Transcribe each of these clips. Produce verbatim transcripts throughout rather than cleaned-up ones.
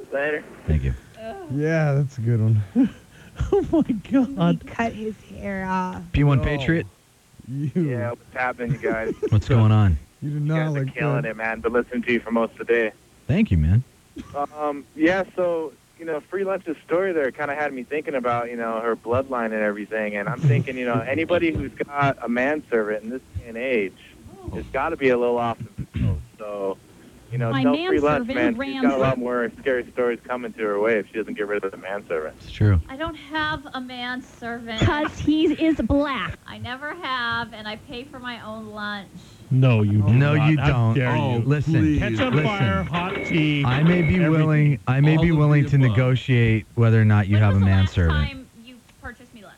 Later. Thank you. Yeah, that's a good one. Oh, my Somebody God. cut his hair off. P one No. Patriot, You. Yeah, what's happening, you guys? what's going on? You did You not guys are look killing good. it, man. Been listening to you for most of the day. Thank you, man. Um, yeah, so, you know, Free Lunch's story there kind of had me thinking about, you know, her bloodline and everything. And I'm thinking, you know, anybody who's got a manservant in this day and age has got to be a little off the coast. So, you know, My tell Free Lunch, manservant man, she's ran got a lot through- more scary stories coming to her way if she doesn't get rid of the manservant. It's true. I don't have a manservant. Because he is black. I never have, and I pay for my own lunch. No, you do No, not. you How don't. dare Oh, you. listen. please. Catch on Listen. fire, hot tea. I may be everything. willing. I may All be of willing the to above. negotiate whether or not you when have a was the last manservant. time you purchased me lunch?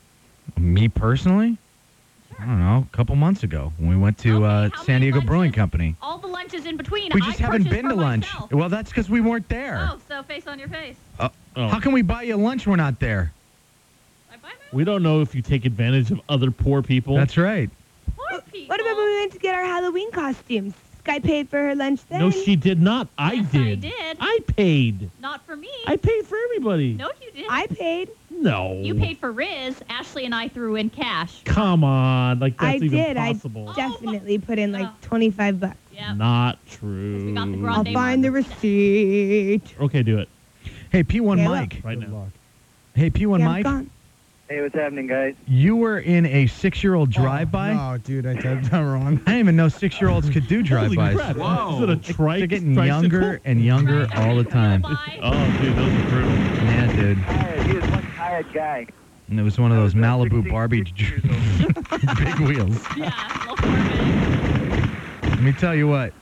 Me personally, I don't know. A couple months ago when we went to Okay, uh, how San many Diego Brewing lunches? Company. All the lunches in between. We I just haven't purchased been for to lunch. myself. Well, that's because we weren't there. Oh, so face on your face. Oh. How can we buy you lunch? We're not there. I buy my We don't know if you take advantage of other poor people. That's right. poor people. What about when we went to get our Halloween costumes? Sky paid for her lunch then. No, she did not. I Yes, I did. did. I paid. Not for me. I paid for everybody. No, you didn't. I paid. No. You paid for Riz. Ashley and I threw in cash. Come on. Like, I that's even did. I possible. definitely put in like Oh. twenty-five bucks. Yeah. Not true. We got the I'll grande find the receipt. Okay, do it. Hey, P one Yeah, Mike. Right Good now. luck. Hey, P one Yeah, I'm Mike. gone. Hey, what's happening, guys? You were in a six-year-old drive-by. Oh, no, dude, I typed that wrong. I didn't even know six-year-olds could do Holy drive-bys. crap. Whoa. Is it a trike? They're getting younger and younger all the time. Oh, dude, those are brutal. Yeah, dude. Tired. He was one tired guy. And it was one of those I was, uh, Malibu sixteen Barbie years old. big wheels. Yeah, little Corbin. Let me tell you what.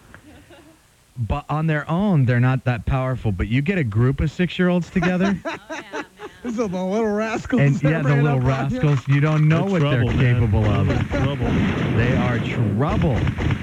But on their own, they're not that powerful. But you get a group of six-year-olds together, Oh, yeah, man. So the little rascals. and that yeah, the ran little up on you. rascals, you don't know They're what trouble, they're man. capable of. They're trouble. They are trouble.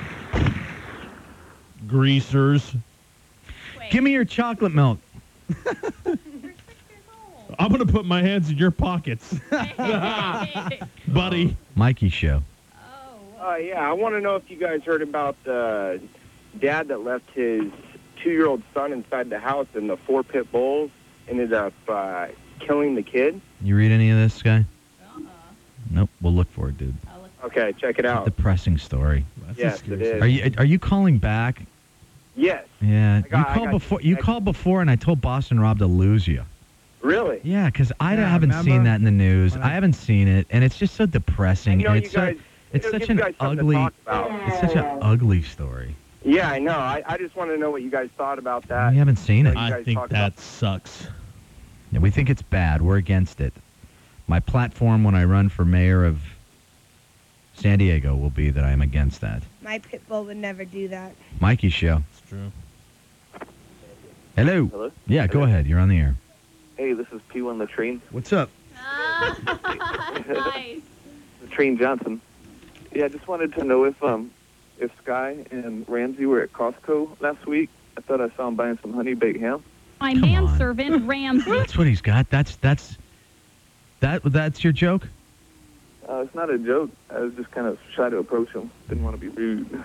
Greasers. Wait. Give me your chocolate milk. You're six years old. I'm going to put my hands in your pockets, Hey. buddy. Mikey Show. Oh. Uh, yeah, I want to know if you guys heard about the dad that left his two-year-old son inside the house and the four pit bulls ended up uh, killing the kid. You read any of this, guy? Uh-uh. Nope. We'll look for it, dude. I'll look. Okay, check it out. Depressing story. That's Yes, a scary it is. Are you are you calling back? Yes. Yeah. I got- you I called got- before. You I- called before, and I told Boston Rob to lose you. Really? Yeah, because I Yeah, haven't remember? seen that in the news. When I I- haven't seen it, and it's just so depressing. And, you know, and you it's so- guys, it's it'll such give you an guys something to ugly. talk about. It's such an ugly story. Yeah, I know. I, I just want to know what you guys thought about that. We haven't seen it. You I guys think talk that about- sucks. Yeah, we think it's bad. We're against it. My platform when I run for mayor of San Diego will be that I am against that. My pit bull would never do that. Mikey Show. It's true. Hello. Hello? Yeah, go ahead. You're on the air. Hey, this is P one Latrine. What's up? Ah, nice. Latrine Johnson. Yeah, I just wanted to know if um if Sky and Ramsey were at Costco last week. I thought I saw them buying some honey baked ham. My Come on. manservant, Ramsey. That's what he's got. That's that's that. That's your joke. Uh, it's not a joke. I was just kind of shy to approach him. Didn't want to be rude.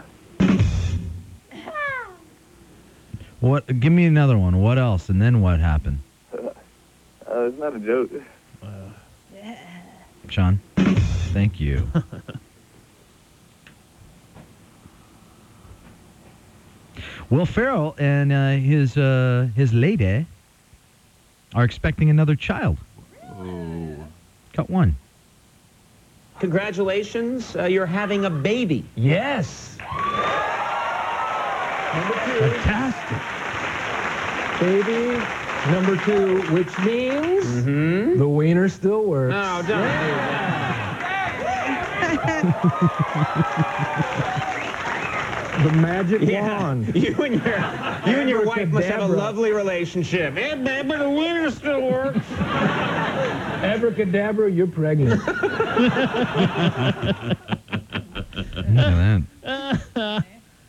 What? Give me another one. What else? And then what happened, Uh, it's not a joke. Sean? Thank you. Will Ferrell and uh, his uh, his lady are expecting another child. Oh. Cut one. Congratulations, uh, you're having a baby. Yes. Number two. Fantastic. Baby. Number two, which means Mm-hmm. the wiener still works. No, don't do that. The magic Yeah. wand. You and your you and your wife must have a Abracadabra. lovely relationship. Eh, babe, but the wiener still works. Abracadabra, you're pregnant. Look at that.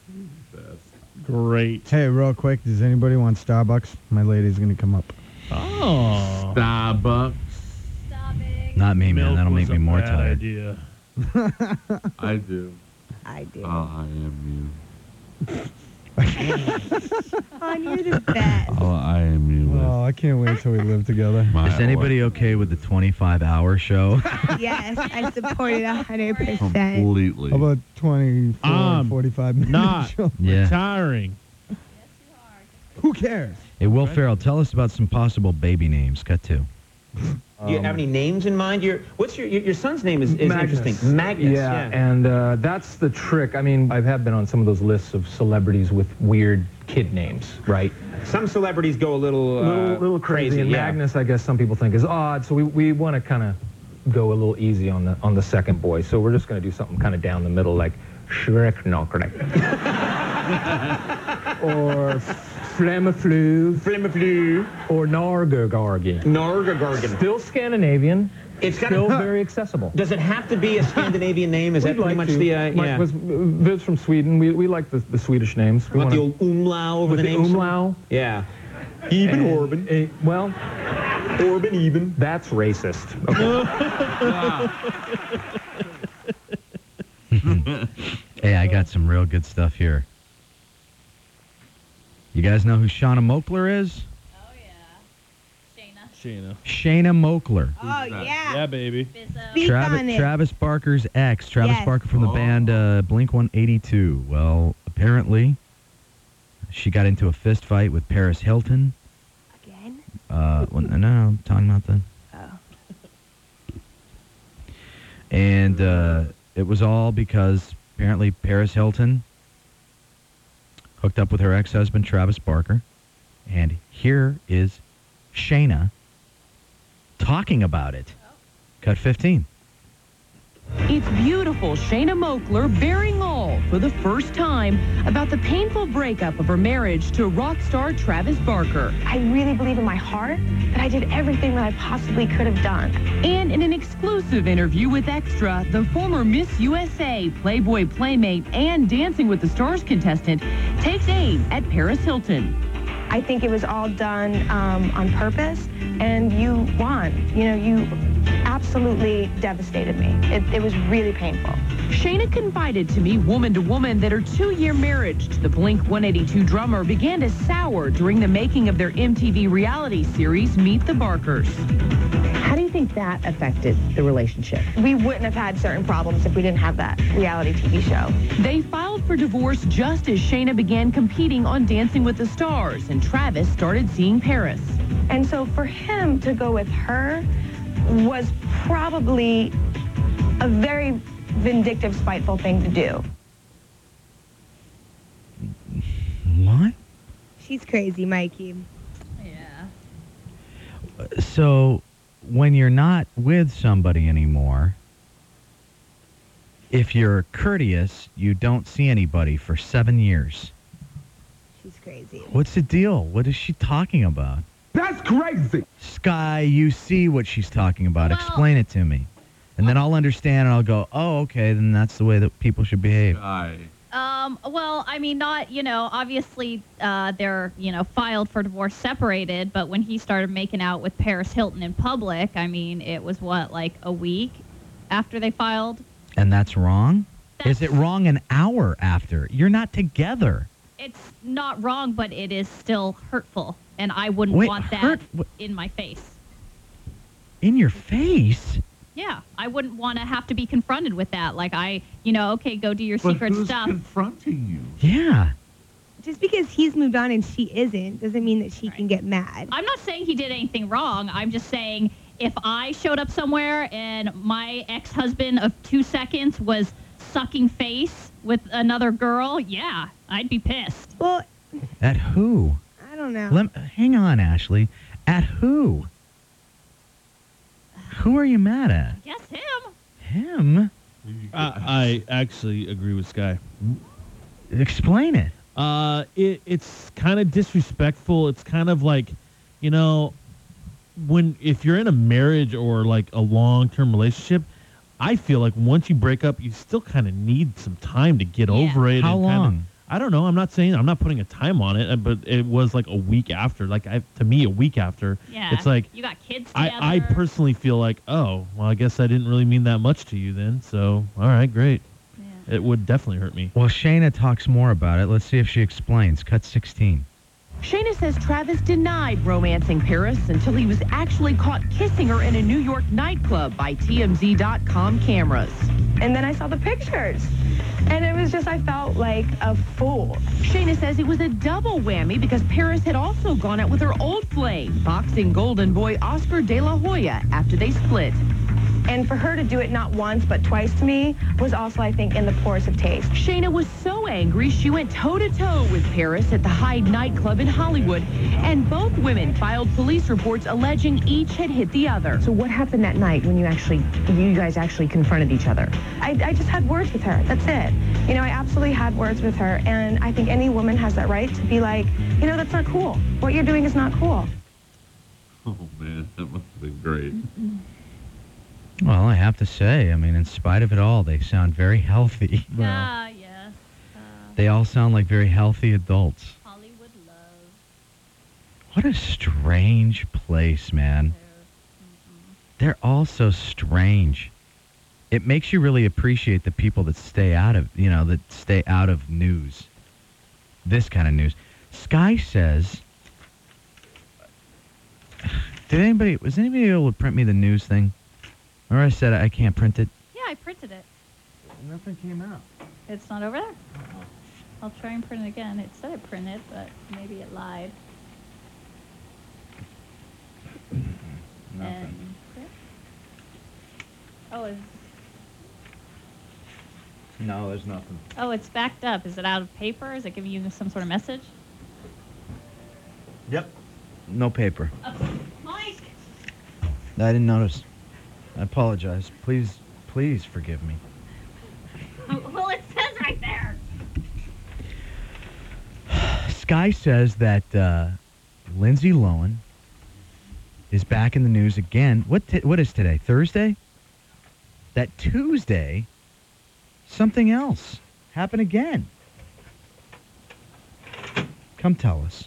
Great. Hey, real quick, does anybody want Starbucks? My lady's gonna come up. Oh. Starbucks. Stop it. Not me, man. Milk That'll was make me a more bad tired. Idea. I do. I do. Oh, I am you. On, you're the best. Oh, I am you. with Oh, I can't wait till we live together. my Is anybody okay with the twenty-five hour show? Yes, I support it one hundred percent. Completely. How about twenty-four, Um, forty-five minutes? not. show? Yeah. Retiring. Who cares? Hey, Will Ferrell, tell us about some possible baby names. Cut two. Do you have any names in mind? Your what's your your, your son's name is, is Magnus. interesting. Magnus. Yeah, and uh, that's the trick. I mean, I have been on some of those lists of celebrities with weird kid names, right? Some celebrities go a little uh, little, little crazy. And yeah. Magnus, I guess some people think is odd, so we, we want to kind of go a little easy on the on the second boy. So we're just going to do something kind of down the middle, like Shrek Knockert. or Flamaflu. Flamaflu. Or Nargagargi. Nargagargan. Still Scandinavian. It's got still very accessible. Does it have to be a Scandinavian name? Is We'd that pretty like much to. the uh, Mike yeah? was Viv's from Sweden. We we like the, the Swedish names. We Want wanna- the old umlau over with the the name? umlau. Yeah. Even And- Orban. eh, well, Orban even. that's racist. Okay. Hey, I got some real good stuff here. You guys know who Shauna Mokler is? Oh, yeah. Shayna. Shayna Mokler. Oh, yeah. Yeah, baby. Bizzo. Speak Travis, on it. Travis Barker's ex, Travis Yes. Barker from the Oh. band uh, Blink one eighty-two. Well, apparently, she got into a fist fight with Paris Hilton. Again? Uh, well, no, no, I'm talking about the. Oh. And uh, it was all because apparently Paris Hilton hooked up with her ex-husband Travis Barker, and here is Shayna talking about it. Cut fifteen. It's beautiful Shayna Mokler bearing all for the first time about the painful breakup of her marriage to rock star Travis Barker. I really believe in my heart that I did everything that I possibly could have done. And in an exclusive interview with Extra, the former Miss U S A, Playboy Playmate, and Dancing with the Stars contestant takes aim at Paris Hilton. I think it was all done um, on purpose, and you won. You know, you absolutely devastated me. It, it was really painful. Shayna confided to me, woman to woman, that her two-year marriage to the Blink one eighty-two drummer began to sour during the making of their M T V reality series, Meet the Barkers. How do you think that affected the relationship? We wouldn't have had certain problems if we didn't have that reality T V show. They filed for divorce just as Shayna began competing on Dancing with the Stars, and Travis started seeing Paris. And so for him to go with her was probably a very vindictive, spiteful thing to do. What? She's crazy, Mikey. Yeah. So, when you're not with somebody anymore, if you're courteous, you don't see anybody for seven years. She's crazy. What's the deal? What is she talking about? That's crazy. Sky, you see what she's talking about. Well- Explain it to me. And then I'll understand and I'll go, oh, okay, then that's the way that people should behave. Guy. Um, well, I mean, not, you know, obviously uh, they're, you know, filed for divorce, separated, but when he started making out with Paris Hilton in public, I mean, it was what, like a week after they filed? And that's wrong? That's- Is it wrong an hour after? You're not together. It's not wrong, but it is still hurtful, and I wouldn't Wait, want that hurt- wh- in my face. In your face? Yeah, I wouldn't want to have to be confronted with that. Like, I, you know, okay, go do your But secret who's stuff. confronting you? Yeah. Just because he's moved on and she isn't doesn't mean that she can get mad. I'm not saying he did anything wrong. I'm just saying if I showed up somewhere and my ex-husband of two seconds was sucking face with another girl, yeah, I'd be pissed. Well, At who? I don't know. Lem- hang on, Ashley. At who? Who are you mad at? Yes, him. Him? I, I actually agree with Sky. Explain it. Uh, it it's kind of disrespectful. It's kind of like, you know, when if you're in a marriage or like a long-term relationship, I feel like once you break up, you still kind of need some time to get Yeah. over it. How and kinda- long? I don't know. I'm not saying I'm not putting a time on it, but it was like a week after. Like I, to me, a week after. Yeah. It's like you got kids together. I, I personally feel like, oh, well, I guess I didn't really mean that much to you then. So, all right, great. Yeah. It would definitely hurt me. Well, Shayna talks more about it. Let's see if she explains. Cut sixteen. Shayna says Travis denied romancing Paris until he was actually caught kissing her in a New York nightclub by T M Z dot com cameras. And then I saw the pictures. And it was just, I felt like a fool. Shayna says it was a double whammy because Paris had also gone out with her old flame, boxing golden boy Oscar De La Hoya, after they split. And for her to do it not once but twice to me was also, I think, in the poorest of taste. Shayna was so angry she went toe-to-toe with Paris at the Hyde nightclub in Hollywood, and both women filed police reports alleging each had hit the other. So what happened that night when you actually, you guys actually confronted each other? I, I just had words with her. That's it. You know, I absolutely had words with her, and I think any woman has that right to be like, you know, that's not cool. What you're doing is not cool. Oh, man, that must have been great. Well, I have to say, I mean, in spite of it all, they sound very healthy. Ah, yes. They all sound like very healthy adults. Hollywood love. What a strange place, man. They're all so strange. It makes you really appreciate the people that stay out of, you know, that stay out of news. This kind of news. Sky says, did anybody, was anybody able to print me the news thing? Remember I said I can't print it? Yeah, I printed it. Nothing came out. It's not over there? I'll try and print it again. It said it printed, but maybe it lied. Nothing. And, oh, it's, No, there's nothing. oh, it's backed up. Is it out of paper? Is it giving you some sort of message? Yep. No paper. Oh, Mike! I didn't notice. I apologize. Please, please forgive me. Well, it says right there. Sky says that uh, Lindsay Lohan is back in the news again. What t- what is today? Thursday? That Tuesday, something else happened again. Come tell us.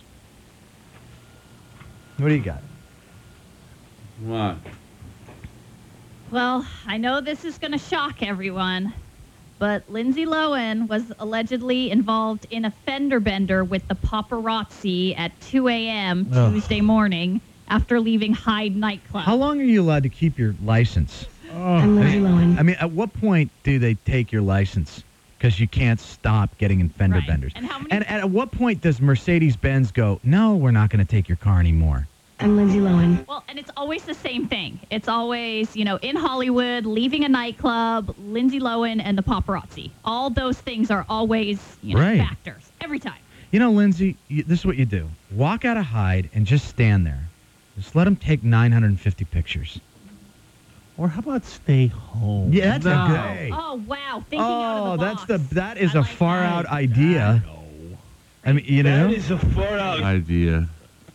What do you got? What? Well, I know this is going to shock everyone, but Lindsay Lohan was allegedly involved in a fender bender with the paparazzi at two a.m. Ugh. Tuesday morning after leaving Hyde nightclub. How long are you allowed to keep your license? I'm Lindsay Lohan. I mean, at what point do they take your license? Because you can't stop getting in fender Right. benders. And how many- and at what point does Mercedes-Benz go, no, we're not going to take your car anymore? I'm Lindsay Lohan. Well, and it's always the same thing. It's always, you know, in Hollywood, leaving a nightclub, Lindsay Lohan, and the paparazzi. All those things are always, you know, Right. factors every time. You know, Lindsay, you, this is what you do. Walk out of Hyde and just stand there. Just let them take nine hundred fifty pictures. Or how about stay home? Yeah, that's No. a good. Oh, wow. Thinking out Oh, of the that's box. the that is I a like far that. out idea. I mean, you know. That is a far out. Idea.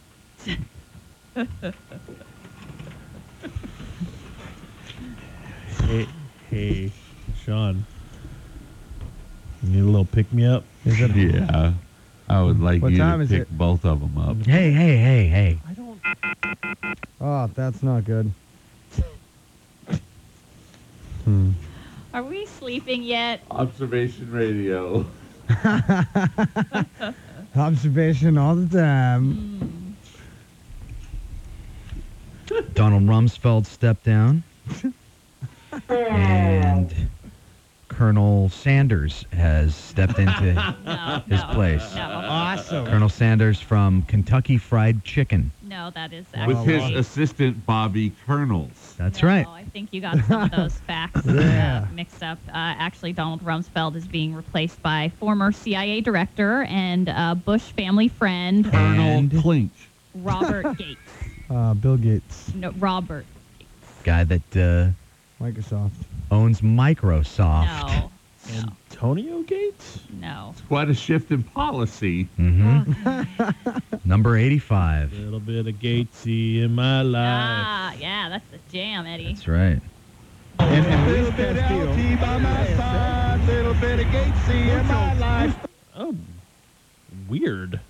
Hey, hey, Sean. You need a little pick-me-up? Is it? Yeah. I would like What you time to is pick it? both of them up. Hey, hey, hey, hey. I don't... Oh, that's not good. Hmm. Are we sleeping yet? Observation radio. Observation all the time. Donald Rumsfeld stepped down. And Colonel Sanders has stepped into No, his no, place. No, Awesome. Colonel Sanders from Kentucky Fried Chicken. no, that is With actually... his assistant, Bobby Kernels. That's No, right. I think you got some of those facts Yeah. uh, mixed up. Uh, actually, Donald Rumsfeld is being replaced by former C I A director and uh, Bush family friend Colonel And- Clinch. Robert Gates. Uh, Bill Gates, No, Robert. Guy that uh, Microsoft. owns Microsoft. No, Antonio Gates? no. Quite a shift in policy. Mm-hmm. Number eighty-five. A little bit of Gatesy in my life. Ah, yeah, that's the jam, Eddie. That's right. And, and Luis Castillo. by my side, little bit of Gatesy in my life. Oh, weird.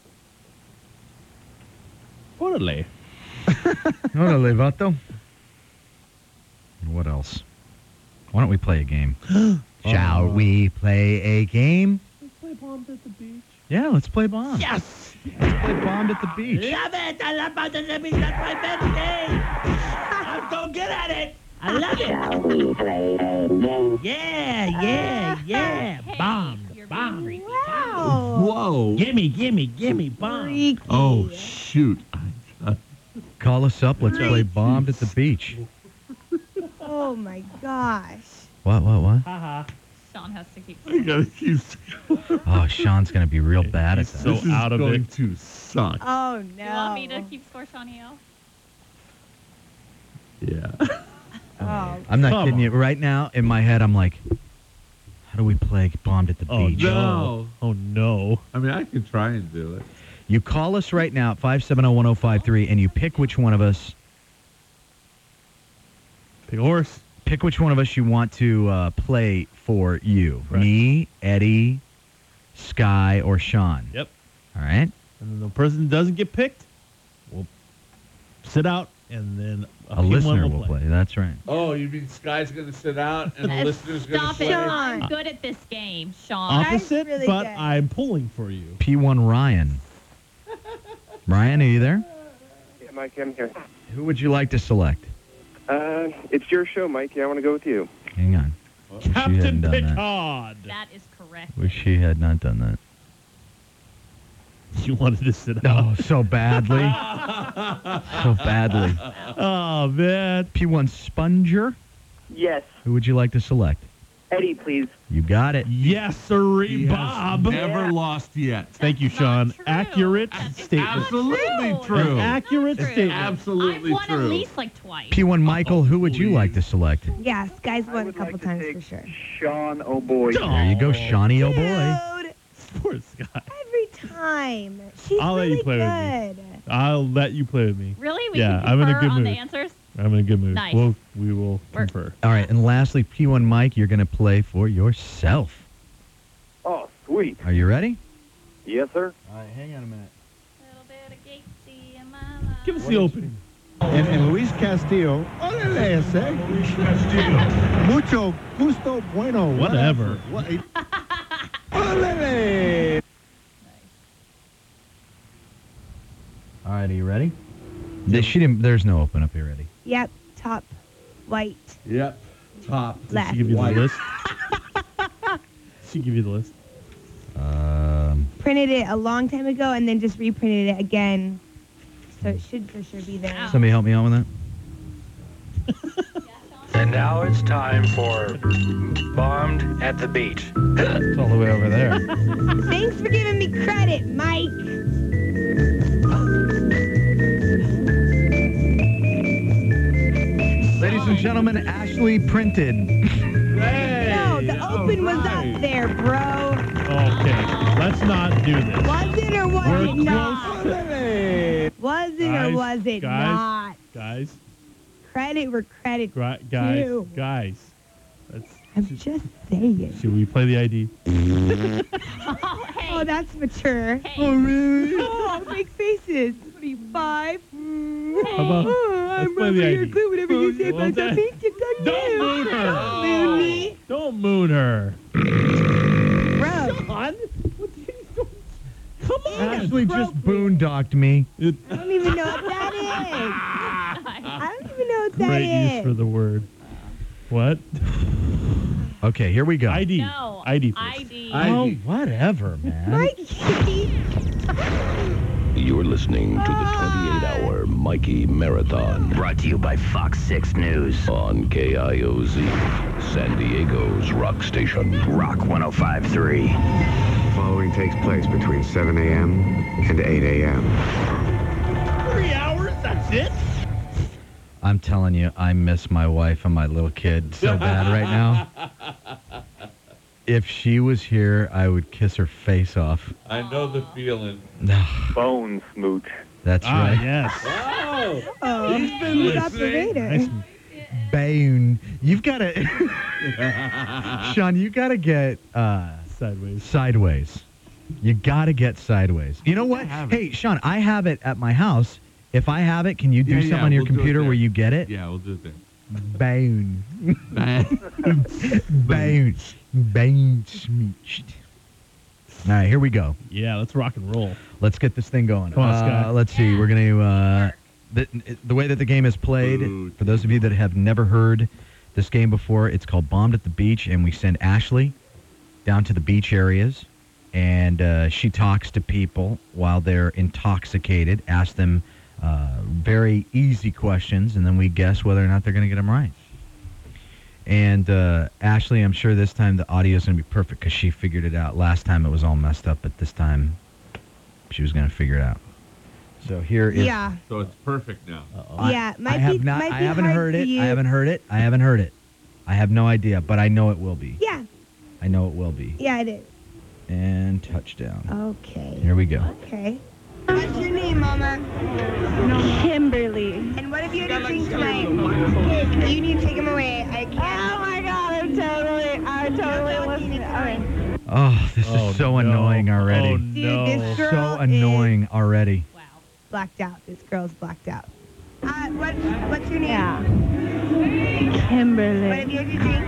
Orale. Órale, vato. What else? Why don't we play a game? Shall Oh. we play a game? Let's play bombs at the beach. Yeah, let's play bombs. Yes. Let's play bombs at the beach. Love it. I love bombs at the beach. That's my birthday. I'm so good at it. I love it. Shall we play a game? Yeah, yeah, yeah. Bombs. Bombs. Wow. Whoa. Gimme, gimme, gimme. Bombs. Freaky. Oh, shoot. Call us up. Let's play bombs at the beach. Oh my gosh. What, what, what? Haha. Sean has to keep. I gotta keep. Oh, Sean's going to be real bad at He's that. so This is out of going it. to suck. Oh no. You want me to keep score, Shawnee-O? Yeah. Oh. I'm not Come kidding on. you. Right now, in my head, I'm like, how do we play bombed at the Oh beach? no. Oh no. I mean, I can try and do it. You call us right now at five seven zero, one zero five three, and you pick which one of us Pick a horse. pick which one of us you want to uh, play for you. Right. Me, Eddie, Sky, or Sean. Yep. All right? And then the person that doesn't get picked will sit out, and then A team one listener will play. That's right. Oh, you mean Sky's gonna sit out and the Uh, listener's gonna Stop play? it. I'm good at this game, Sean. Opposite, really but good. I'm pulling for you. P one Ryan. Ryan, are you there? Yeah, Mike, I'm here. Who would you like to select? Uh, it's your show, Mikey. I want to go with you. Hang on. Wish she hadn't Captain done that. Picard. That is correct. Wish she had not done that. You wanted to sit Oh, out. so badly. so badly. Oh man. P one Sponger. Yes. Who would you like to select? Eddie, please. You got it. Yes, sirree, He has Bob. never Yeah. lost yet. Thank you, That's Sean. not true. Accurate That's statement. Absolutely True. true. An accurate True. statement. Absolutely I've won true. at least like twice. P one Michael, who would you like to select? Yes, guys I won a would couple like to times take for sure. Sean, oh boy. There you go, Shawnee, oh boy. Dude, Poor Scott. every time. She's I'll let really you play with good. I'll let you play with me. Really? We Yeah, can I'm in a confer good on the mood. answers? I'm in a good mood. Nice. We'll, we will We're- confer. All right, and lastly, P one Mike, you're going to play for yourself. Oh, sweet. Are you ready? Yes, sir. All right, hang on a minute. Little bit of Gatesy in my life. Give us the opening. And, and Luis Castillo. Órale, ese. Luis Castillo. Mucho gusto, bueno. Whatever. What- Órale. All right, are you ready? Th- She didn't, there's no open up here, ready. Yep, top white Yep. Top. left. She give you the White. list. She give you the list. Um, Printed it a long time ago and then just reprinted it again. So it should for sure be there. somebody help me out with that? And now it's time for Bombed at the Beach. It's all the way over there. Thanks for giving me credit, Mike. Ladies and gentlemen, Ashley printed. No, the open was up there, bro. Okay, let's not do this. Was it or was We're it not? Órale. Was it or Guys, was it guys. not? Guys, Credit where credit. gra- guys, Ew. guys. Let's, I'm just saying. should we play the I D? Oh, hey. Oh, that's mature. Hey. Oh, really? Oh, make faces. What are you, five? How about, Oh, let's I'm play over the I here. D. Clue whatever you say Well, about the that- pink. It's on Don't you. moon her. Don't moon me. Don't moon her. Bro, Sean, what the hell? Come on. Ashley just boondocked me. It, I don't even know what that is. I don't even know what that great is. use for the word. What? Okay, here we go. I D. No. I D. I first. D. Oh, whatever, man. Mikey. You're listening to the twenty-eight hour Mikey Marathon. Brought to you by Fox six News. On K I O Z, San Diego's rock station. Rock one oh five point three. The following takes place between seven a.m. and eight a.m. Three hours? That's it? I'm telling you, I miss my wife and my little kid so bad right now. If she was here, I would kiss her face off. I know the feeling. Bone smooch. That's Ah, right. yes. Oh, Oh, he's been smooth listening. operator. Nice. Bayoon. You've got to, Sean, you got to get uh, Sideways. sideways. You got to get sideways. You know what? have it. Hey, Sean, I have it at my house. If I have it, can you do Yeah, something yeah, on your we'll do it computer there. where you get it? Yeah, we'll do it there. Bone. Bone. Bone smooched. All right, here we go. Yeah, let's rock and roll. Let's get this thing going. Come on, uh, Scott. Let's see. We're going to... Uh, the, the way that the game is played, for those of you that have never heard this game before, it's called Bombed at the Beach, and we send Ashley down to the beach areas, and uh, she talks to people while they're intoxicated, asks them uh, very easy questions, and then we guess whether or not they're going to get them right. And uh, Ashley, I'm sure this time the audio is going to be perfect because she figured it out. Last time it was all messed up, but this time she was going to figure it out. So here is... Yeah. So it's perfect now. I, Yeah, might I have be- not. might I be haven't hard heard for it. you. I haven't heard it. I haven't heard it. I have no idea, but I know it will be. Yeah. I know it will be. Yeah, it is. And touchdown. Okay. Here we go. Okay. What's your name, Mama? Kimberly. And what if you had a drink tonight? You need to take him away. I can't. Oh my God! I'm totally, I'm totally listening. All right. Oh, this Oh, is so no. annoying already. Oh, Dude, no. this girl So annoying already. Blacked out. This girl's blacked out. Uh, what, what's your name? Yeah. What Kimberly. if you had a drink?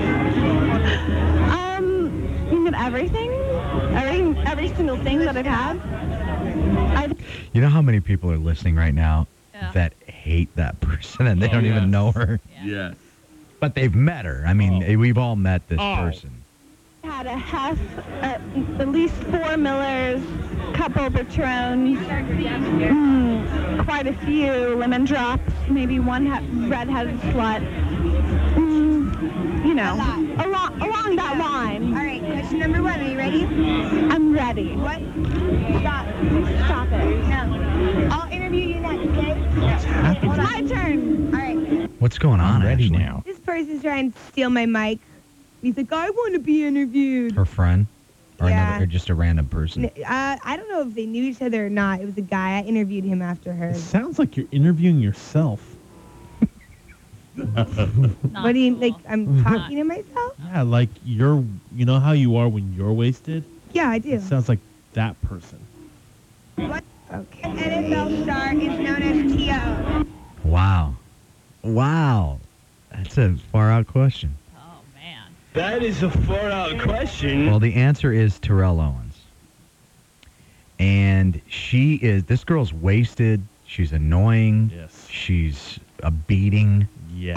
Um, you mean everything? Everything, every single thing that I've had? I You know how many people are listening right now Yeah. that hate that person and they Oh, don't yes. even know her, Yes. but they've met her. I mean, Oh. we've all met this Oh. person. had a Hess, uh, at least four Millers, couple Patrons, mm, quite a few lemon drops, maybe one he- red-headed slut. Mm, you know, A lot. along, along that line. All right. Question number one. Are you ready? I'm ready. What? Stop. Stop it. No. I'll interview you next, okay? It's my turn. All right. What's going on, ready Ashley? now. This person's trying to steal my mic. He's like, I want to be interviewed. Her friend? Or, Yeah. another, or just a random person? N- Uh, I don't know if they knew each other or not. It was a guy. I interviewed him after her. It sounds like you're interviewing yourself. Not What do you cool. like? I'm talking to myself. Yeah, like you're, you know how you are when you're wasted? Yeah, I do. It sounds like that person. What? Okay. N F L star is known as T O. Wow. Wow. That's a far out question. Oh man. That is a far-out question. Well, the answer is Terrell Owens. And she is, this girl's wasted. She's annoying. Yes. She's a beating. Yes.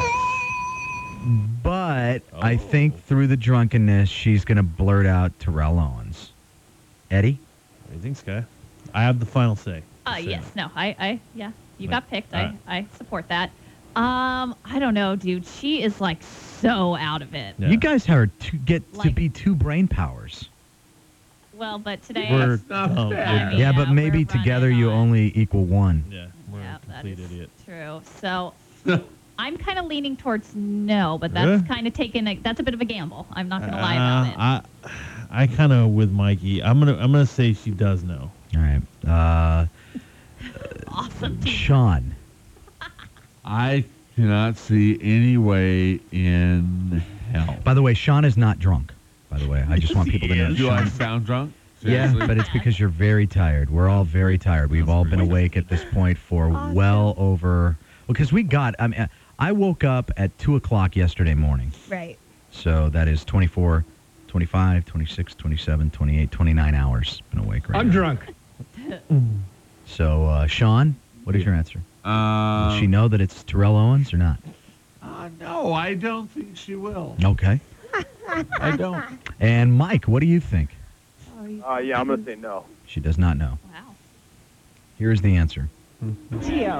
But I think through the drunkenness, she's going to blurt out Terrell Owens. Eddie? What do you think, Sky? I have the final say. Uh, Say yes, no, I, I, yeah, you Right. got picked. All right. I, I support that. Um, I don't know, dude. She is like so out of it. Yeah. You guys are to get to Like- be two brain powers. Well, but today, We're, not oh, fair. I mean, Yeah, yeah, but maybe we're together running you on- only equal one. yeah, we're yeah, a that complete is idiot. true. So I'm kind of leaning towards no, but that's Really? kind of taking a, that's a bit of a gamble. I'm not gonna lie about it. Uh, I, I kind of with Mikey. I'm gonna, I'm gonna say she does know. All right. Uh, Awesome. Sean. I cannot see any way in hell. By the way, Sean is not drunk. By the way, I just want people to know. Do I Sean- sound drunk? Yeah, Seriously? but it's because you're very tired. We're all very tired. We've all been awake at this point for well over. Because we got. I mean, I woke up at two o'clock yesterday morning. Right. So that is twenty-four, twenty-five, twenty-six, twenty-seven, twenty-eight, twenty-nine hours. Been awake right I'm now. drunk. So, uh, Sean, what is your answer? Um, Does she know that it's Terrell Owens or not? Uh, no, I don't think she will. Okay. I don't. And Mike, what do you think? Uh, yeah, I'm gonna say no. She does not know. Wow. Here's the answer. Tio.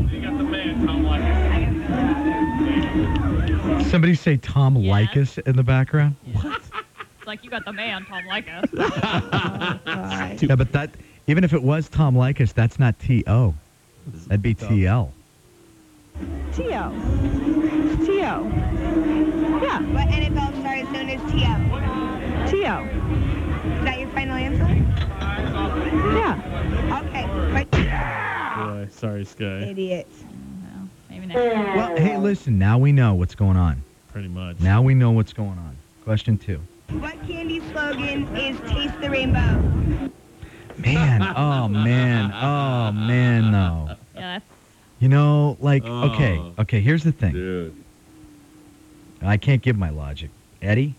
Somebody say Tom Likas in the background. It's like you got the man, Tom Likas. Yeah, but that even if it was Tom Likas, that's not T O. That'd be T L. Tio. Tio. Yeah. What N F L star is known as T O? Tio. Is that your final answer? Yeah. Okay. What? Boy, sorry, Sky. Idiot. Well, maybe next time. Well, hey, listen. Now we know what's going on. Pretty much. Now we know what's going on. Question two. What candy slogan is Taste the Rainbow? Man, oh man, oh man, no. Yeah, that's You know, like, okay, Oh. okay. Here's the thing. Dude. I can't give my logic. Eddie?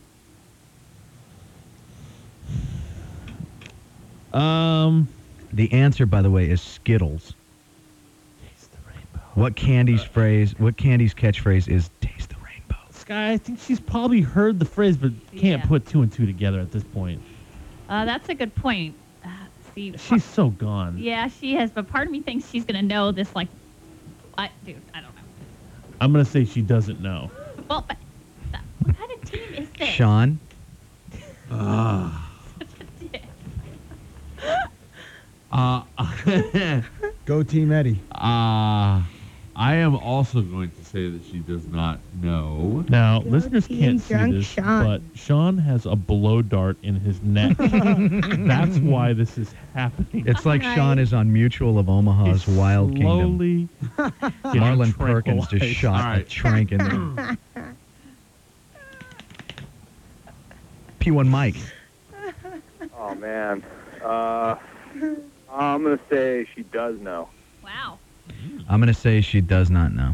Um, the answer, by the way, is Skittles. Taste the rainbow. What Candy's phrase? What Candy's catchphrase is "Taste the rainbow"? Sky, I think she's probably heard the phrase, but can't Yeah. put two and two together at this point. Uh, that's a good point. Uh, see, She's so gone. yeah, she is, but part of me thinks she's gonna know this. Like, I, dude, I don't know. I'm gonna say she doesn't know. Well, but that, what kind of team is this? Sean? Ah. Uh, Go Team Eddie. uh, I am also going to say that she does not know. Now, Go listeners team can't see drunk this, Sean. but Sean has a blow dart in his neck. That's why this is happening. It's like Sean is on Mutual of Omaha's He's Wild Kingdom. slowly Marlon Perkins just tranquilized. shot All a right. trank in there. P one Mike. Oh man. Uh, I'm gonna say she does know. Wow. I'm going to say she does not know.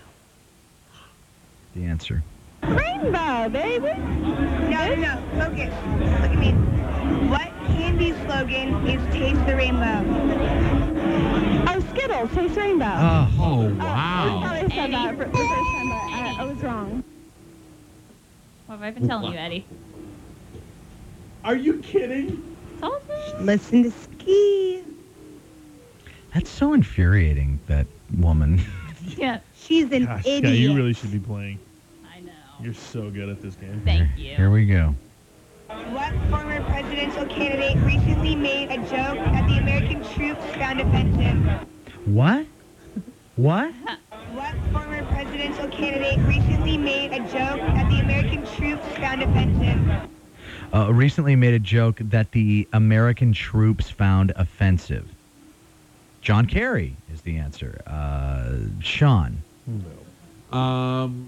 The answer. Rainbow, baby. No, no, no. Focus. Look at me. What candy slogan is Taste the Rainbow? Oh, Skittles, taste rainbow. Oh, Oh, I wow. probably said that for the first time, but I, I was wrong. What have I been telling you, Eddie? Are you kidding? Told you. Listen to Ski. that's so infuriating, that woman. Yeah. She's an Gosh, Sky, idiot. you really should be playing. I know. You're so good at this game. Thank Here- you. Here we go. What former presidential candidate recently made a joke that the American troops found offensive? What? What? What former presidential candidate recently made a joke that the American troops found offensive? Uh, recently made a joke that the American troops found offensive. John Kerry is the answer. Uh, Sean. Um,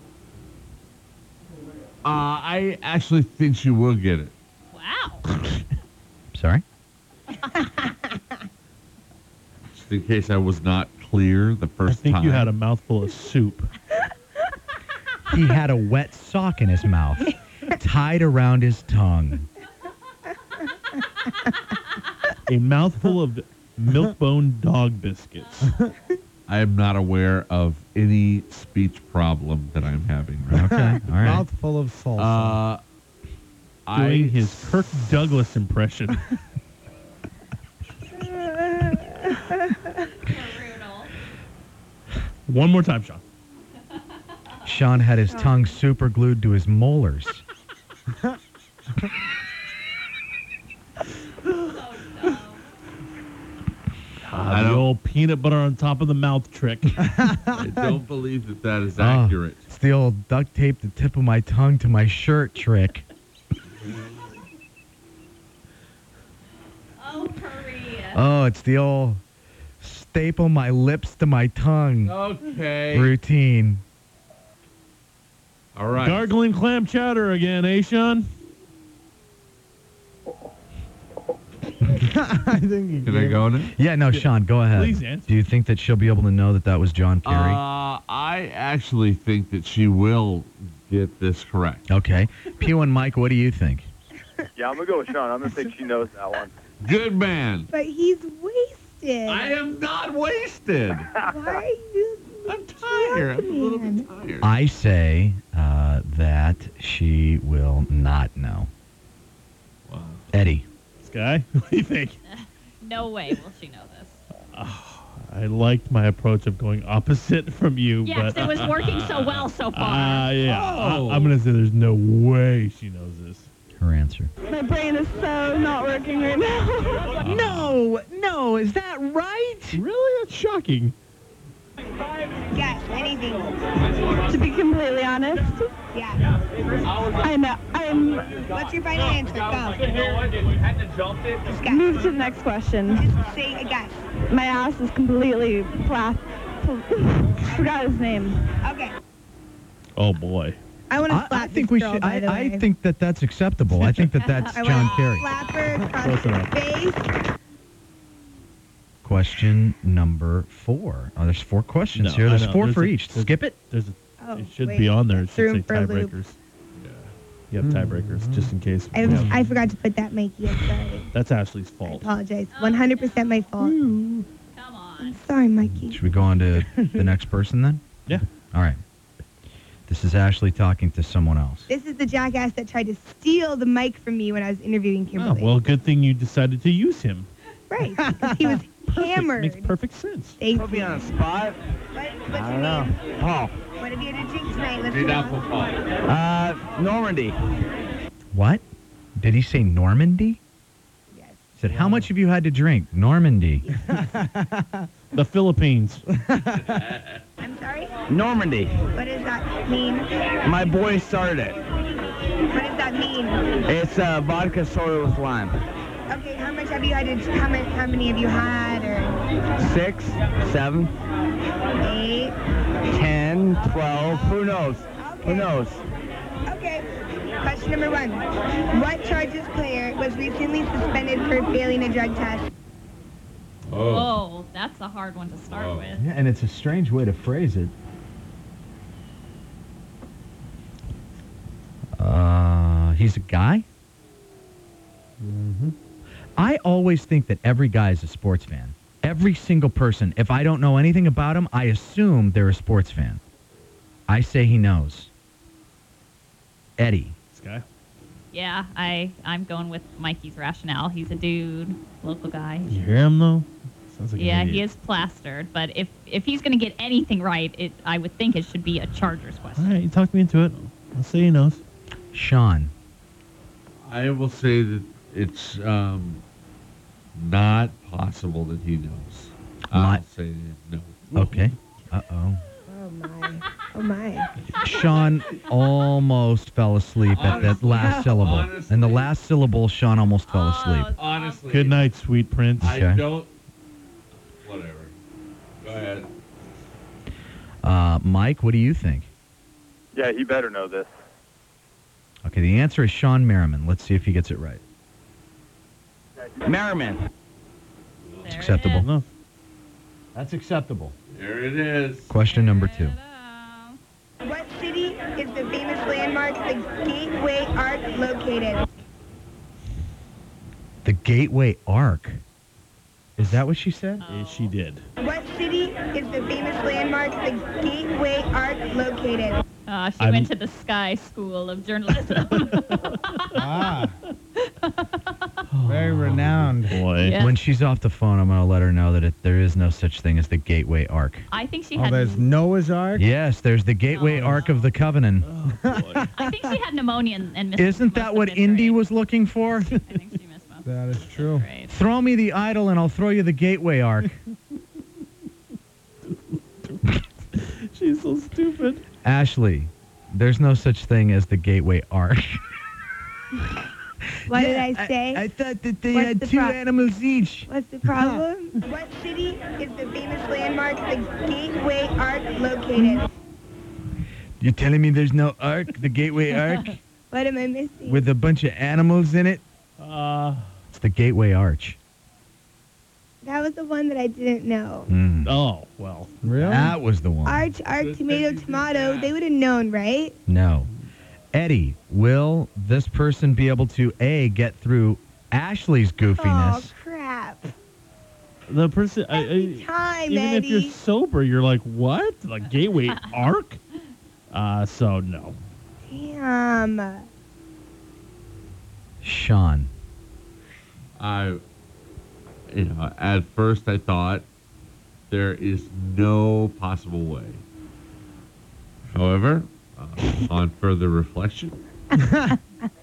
uh, I actually think she will get it. Wow. Sorry? Just in case I was not clear the I first think time. you had a mouthful of soup. He had a wet sock in his mouth, tied around his tongue. A mouthful of milk-bone dog biscuits. I am not aware of any speech problem that I'm having right Okay, all right. Mouthful of salsa. Uh, I Doing his Kirk Douglas impression. One more time, Sean. Sean had his tongue super glued to his molars. Ah, the old peanut butter on top of the mouth trick. I don't believe that that is Oh, accurate. it's the old duct tape the tip of my tongue to my shirt trick. Oh, Korea. Oh, it's the old staple my lips to my tongue Okay. routine. All right. Gargling clam chowder again, eh, Sean? I think you Can I go now? Yeah, no, Sean, go ahead. Please answer. Do you think that she'll be able to know that that was John Kerry? Uh, I actually think that she will get this correct. Okay. P one Mike, what do you think? Yeah, I'm gonna go with Sean. I'm gonna think she knows that one. Good man. But he's wasted. I am not wasted. Why are you? I'm tired. I'm a little bit tired. I say uh, that she will not know. Wow. Eddie. Sky, what do you think? No way will she know this. I liked my approach of going opposite from you, Yes, but it was working so well so far. uh, yeah, Oh. I, I'm gonna say there's no way she knows this. Her answer. My brain is so not working right now. No, no, is that right? Really? That's shocking. Yes, anything. To be completely honest, Yeah. I know. I'm What's your final answer? Go. Just guess. move to the next question. Just say a guess. My ass is completely plath. Forgot his name. Okay. Oh boy. I want to I, slap I think this we girl, should. by the I, I way. think that that's acceptable. I think that that's I John want Kerry. to slap her across Close her enough. face. Question number four. Oh, there's four questions No, here. I There's know. four There's for a- each. there's- Skip it. There's a Oh, It should wait. be on there. It Threw should him say for a loop. tiebreakers. You have tiebreakers, just in case. I, Yeah. I forgot to put that, Mikey. I'm sorry. That's Ashley's I fault. apologize. one hundred percent my fault. Come on. I'm sorry, Mikey. Should we go on to the next person then? Yeah. All right. This is Ashley talking to someone else. This is the jackass that tried to steal the mic from me when I was interviewing Oh, Kimberly. well, good thing you decided to use him. Right, because he was hammered. Makes perfect sense. Thank Put me you. on the spot. What, what's I your don't name? know. Paul. What have you had to drink tonight? Let's Read go. out for Paul. Uh, Normandy. What? Did he say Normandy? Yes. He said, how much have you had to drink? Normandy. The Philippines. I'm sorry? Normandy. What does that mean? My boy started it. What does that mean? It's uh, vodka soda with lime. Okay, how much have you had to, how many, how many have you had, or Six, seven, eight? ten, twelve. Who knows? Who knows? Okay. Question number one. What Chargers player was recently suspended for failing a drug test? Whoa, that's a hard one to start with. Yeah, and it's a strange way to phrase it. Uh, he's a guy? Mm-hmm. I always think that every guy is a sports fan. Every single person. If I don't know anything about him, I assume they're a sports fan. I say he knows. Eddie. This guy. Yeah, I, I'm going with Mikey's rationale. He's a dude, local guy. You hear him, though? Sounds like an Yeah, he idiot. is plastered, but if if he's going to get anything right, it I would think it should be a Chargers question. All right, you talked me into it. I'll say he knows. Sean. I will say that it's um, not possible that he knows. I'll What? say no. Okay. Uh-oh. Oh, my. Oh, my. Sean almost fell asleep at that last syllable. honestly. And the last syllable, Sean almost fell asleep. Honestly. Good night, sweet prince. I Okay. don't. Whatever. Go ahead. Uh, Mike, what do you think? Yeah, he better know this. Okay, the answer is Sean Merriman. Let's see if he gets it right. Merriman. It's acceptable. Enough. That's acceptable. There it is. Question number two. What city is the famous landmark, the Gateway Arc, located? The Gateway Arc. Is that what she said? Yeah, she did. What city is the famous landmark, the Gateway Arc, located? Uh, she I'm- went to the Sky School of Journalism. Ah. Very renowned. Boy. Yeah. When she's off the phone, I'm going to let her know that it, there is no such thing as the Gateway Arc. I think she Oh, had. there's Noah's Ark? Yes, there's the Gateway Oh, Arc of the Covenant. Boy. I think she had pneumonia and, and missed. Isn't that what Indy was looking for? I think she missed most. That is true. Great. Throw me the idol and I'll throw you the Gateway Arc. She's so stupid. Ashley, there's no such thing as the Gateway Arc. What did I say? I thought that they What's had the two pro- animals each. What's the problem? What city is the famous landmark, the Gateway Arc, located? You're telling me there's no arc, the Gateway Arc, What am I missing? with a bunch of animals in it? Uh, It's the Gateway Arch. That was the one that I didn't know. Mm. oh, well. Really? That was the one. Arch, arc, tomato, tomato. They would have known, right? No. Eddie, will this person be able to, A, get through Ashley's Oh, goofiness? crap. The person, I, I, Time, even if you're Eddie. sober, you're like, what? Like Gateway Arc? Uh, so no. Damn. Sean. I, you know, at first I thought there is no possible way. However, uh, on further reflection, uh,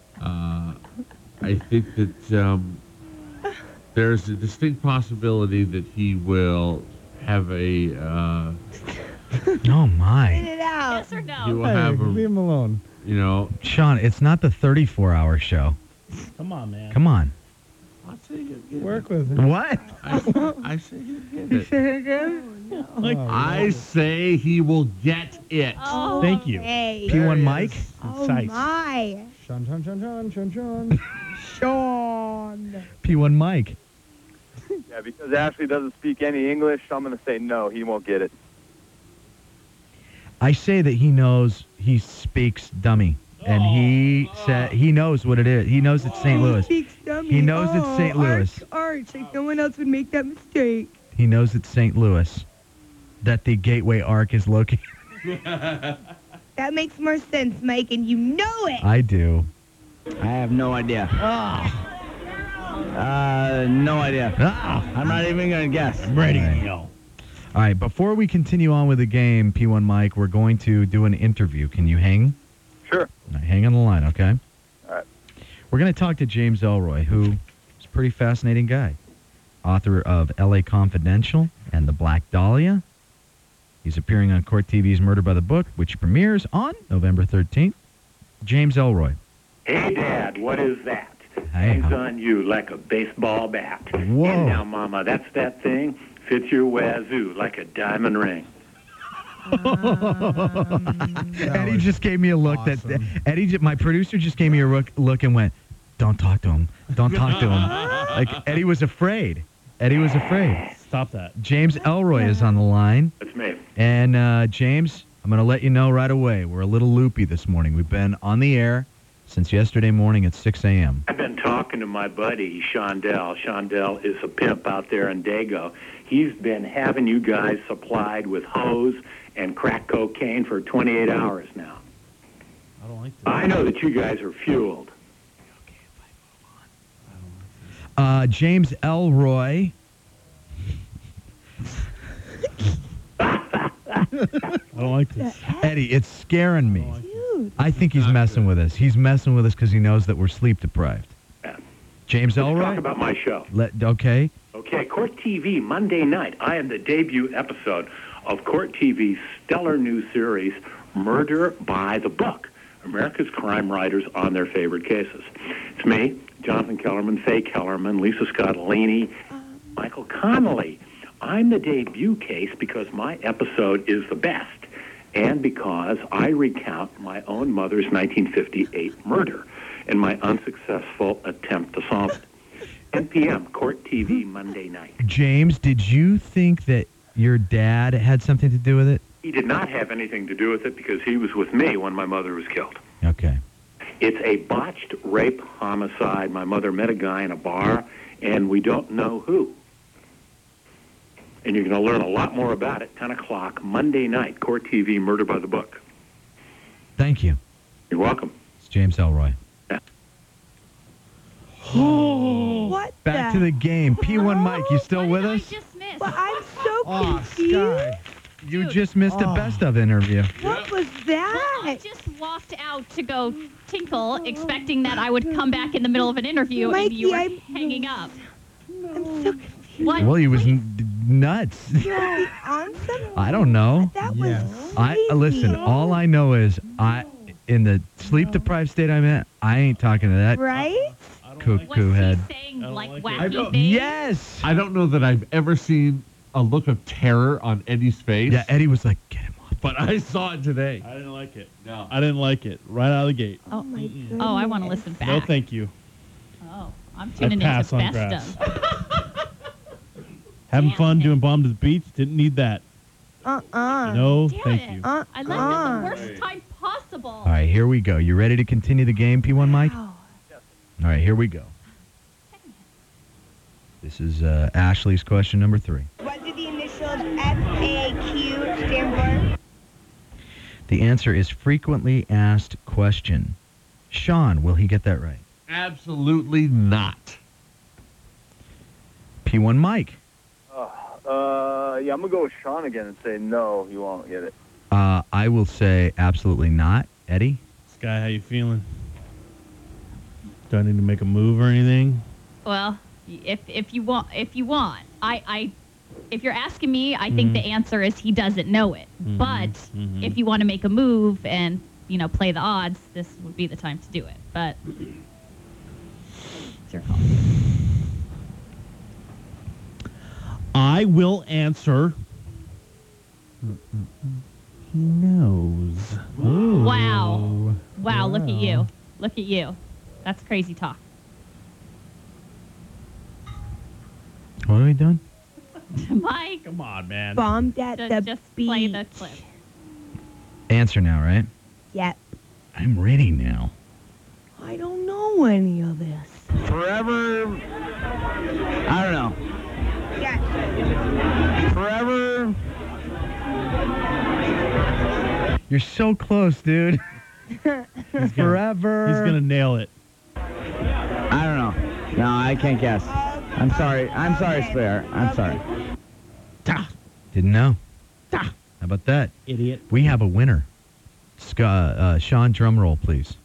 I think that um, there's a distinct possibility that he will have a uh, Oh, Get my. it out. Yes or he no? will Hey, have a, leave him alone. you know, Sean, it's not the thirty-four hour show. Come on, man. Come on. I say he'll get Work it. with him. What? I, I say he'll get it. Like, Oh, I say he will get it. Oh, Thank you. Hey. P one Mike? Oh, Concise. my. Sean, Sean, Sean, Sean, Sean, Sean. Sean. P one Mike. Yeah, because Ashley doesn't speak any English, I'm going to say no, he won't get it. I say that he knows he speaks dummy, and he said he knows what it is. He knows it's Saint Louis. Speaks dummy. He knows it's Oh, Saint Louis. Arch, Arch, like no one else would make that mistake. He knows it's Saint Louis. That the Gateway Arc is located. That makes more sense, Mike, and you know it. I do. I have no idea. Uh, no idea. I'm not even gonna guess. I'm ready. All right, before we continue on with the game, P one Mike, we're going to do an interview. Can you hang? Sure. All right, hang on the line, okay? All right. We're going to talk to James Elroy, who is a pretty fascinating guy. Author of L A Confidential and The Black Dahlia. He's appearing on Court T V's Murder by the Book, which premieres on November thirteenth. James Elroy. Hey, Dad, what is that? Hey, Hangs how- on you like a baseball bat. Whoa. And now, Mama, that's that thing. Fits your wazoo like a diamond ring. Eddie just gave me a look that Eddie, ju- my producer, just gave me a look, look and went, "Don't talk to him. Don't talk to him." Like Eddie was afraid. Eddie was afraid. Stop that. James Elroy is on the line. That's me. And uh, James, I'm going to let you know right away. We're a little loopy this morning. We've been on the air since yesterday morning at six a.m. I've been talking to my buddy, Shondell. Shondell is a pimp out there in Dago. He's been having you guys supplied with hose and crack cocaine for twenty-eight hours now. I don't like that. I know that you guys are fueled. Uh, James Elroy. I don't like this. Eddie, it's scaring me. I think he's messing with us. He's messing with us because he knows that we're sleep deprived. Yeah. James Let's Elroy? talk about my show. Let, okay. Okay, Court T V, Monday night. I am the debut episode of Court T V's stellar new series, Murder by the Book, America's crime writers on their favorite cases. It's me, Jonathan Kellerman, Faye Kellerman, Lisa Scottolini, Michael Connolly. I'm the debut case because my episode is the best and because I recount my own mother's nineteen fifty-eight murder and my unsuccessful attempt to solve it. ten p.m., Court T V, Monday night. James, did you think that your dad had something to do with it? He did not have anything to do with it because he was with me when my mother was killed. Okay. It's a botched rape homicide. My mother met a guy in a bar, and we don't know who. And you're going to learn a lot more about it, ten o'clock, Monday night, Court T V, Murder by the Book. Thank you. You're welcome. It's James Elroy. Yeah. What Back the? to the game. P one Mike, you still with us? Well, I'm so Aw, confused. You just missed a Oh. best of interview. What was that? I just walked out to go tinkle, expecting that I would come back in the middle of an interview and you were Mikey, hanging up. I'm so confused. What? Well, he was n- nuts. You're on some? I don't know. That was I uh, listen. All I know is I, in the sleep deprived state I'm in, I ain't talking to that right? cuckoo head. Saying like I wacky don't- things. Yes. I don't know that I've ever seen a look of terror on Eddie's face. Yeah, Eddie was like, "Get him off." But I saw it today. I didn't like it. No. I didn't like it. Right out of the gate. Oh, my goodness. oh, I want to listen back. No, thank you. Oh, I'm I tuning pass into on best grass. of. Having fun doing Bomb to the Beach. Didn't need that. Uh-uh. No, Damn thank it. you. Uh, I left at the worst time possible. All right, here we go. You ready to continue the game, P one Mike? All right, here we go. This is uh, Ashley's question number three. What do the initials F A Q stand The answer is frequently asked question. Sean, will he get that right? Absolutely not. P one Mike. Uh, yeah, I'm going to go with Sean again and say no, you won't get it. Uh, I will say absolutely not. Eddie? Sky, how you feeling? Do I need to make a move or anything? Well, if if you want, if you want, I, I if you're asking me, I think Mhm. the answer is he doesn't know it. Mhm, But mhm. if you want to make a move and you know play the odds, this would be the time to do it. But it's your call. I will answer. He knows. Wow. Wow, look at you. Look at you. That's crazy talk. What are we doing? Mike. Come on, man. Bombed at Just, the just beach. play the clip. Answer now, right? Yep. I'm ready now. I don't know any of this. Forever. I don't know. Yes. Forever. You're so close, dude. He's Forever. He's gonna nail it. I don't know. No, I can't guess. I'm sorry. I'm sorry, Spare. I'm sorry. Didn't know. How about that? Idiot. We have a winner. Sc- uh, uh, Sean, drum roll, please.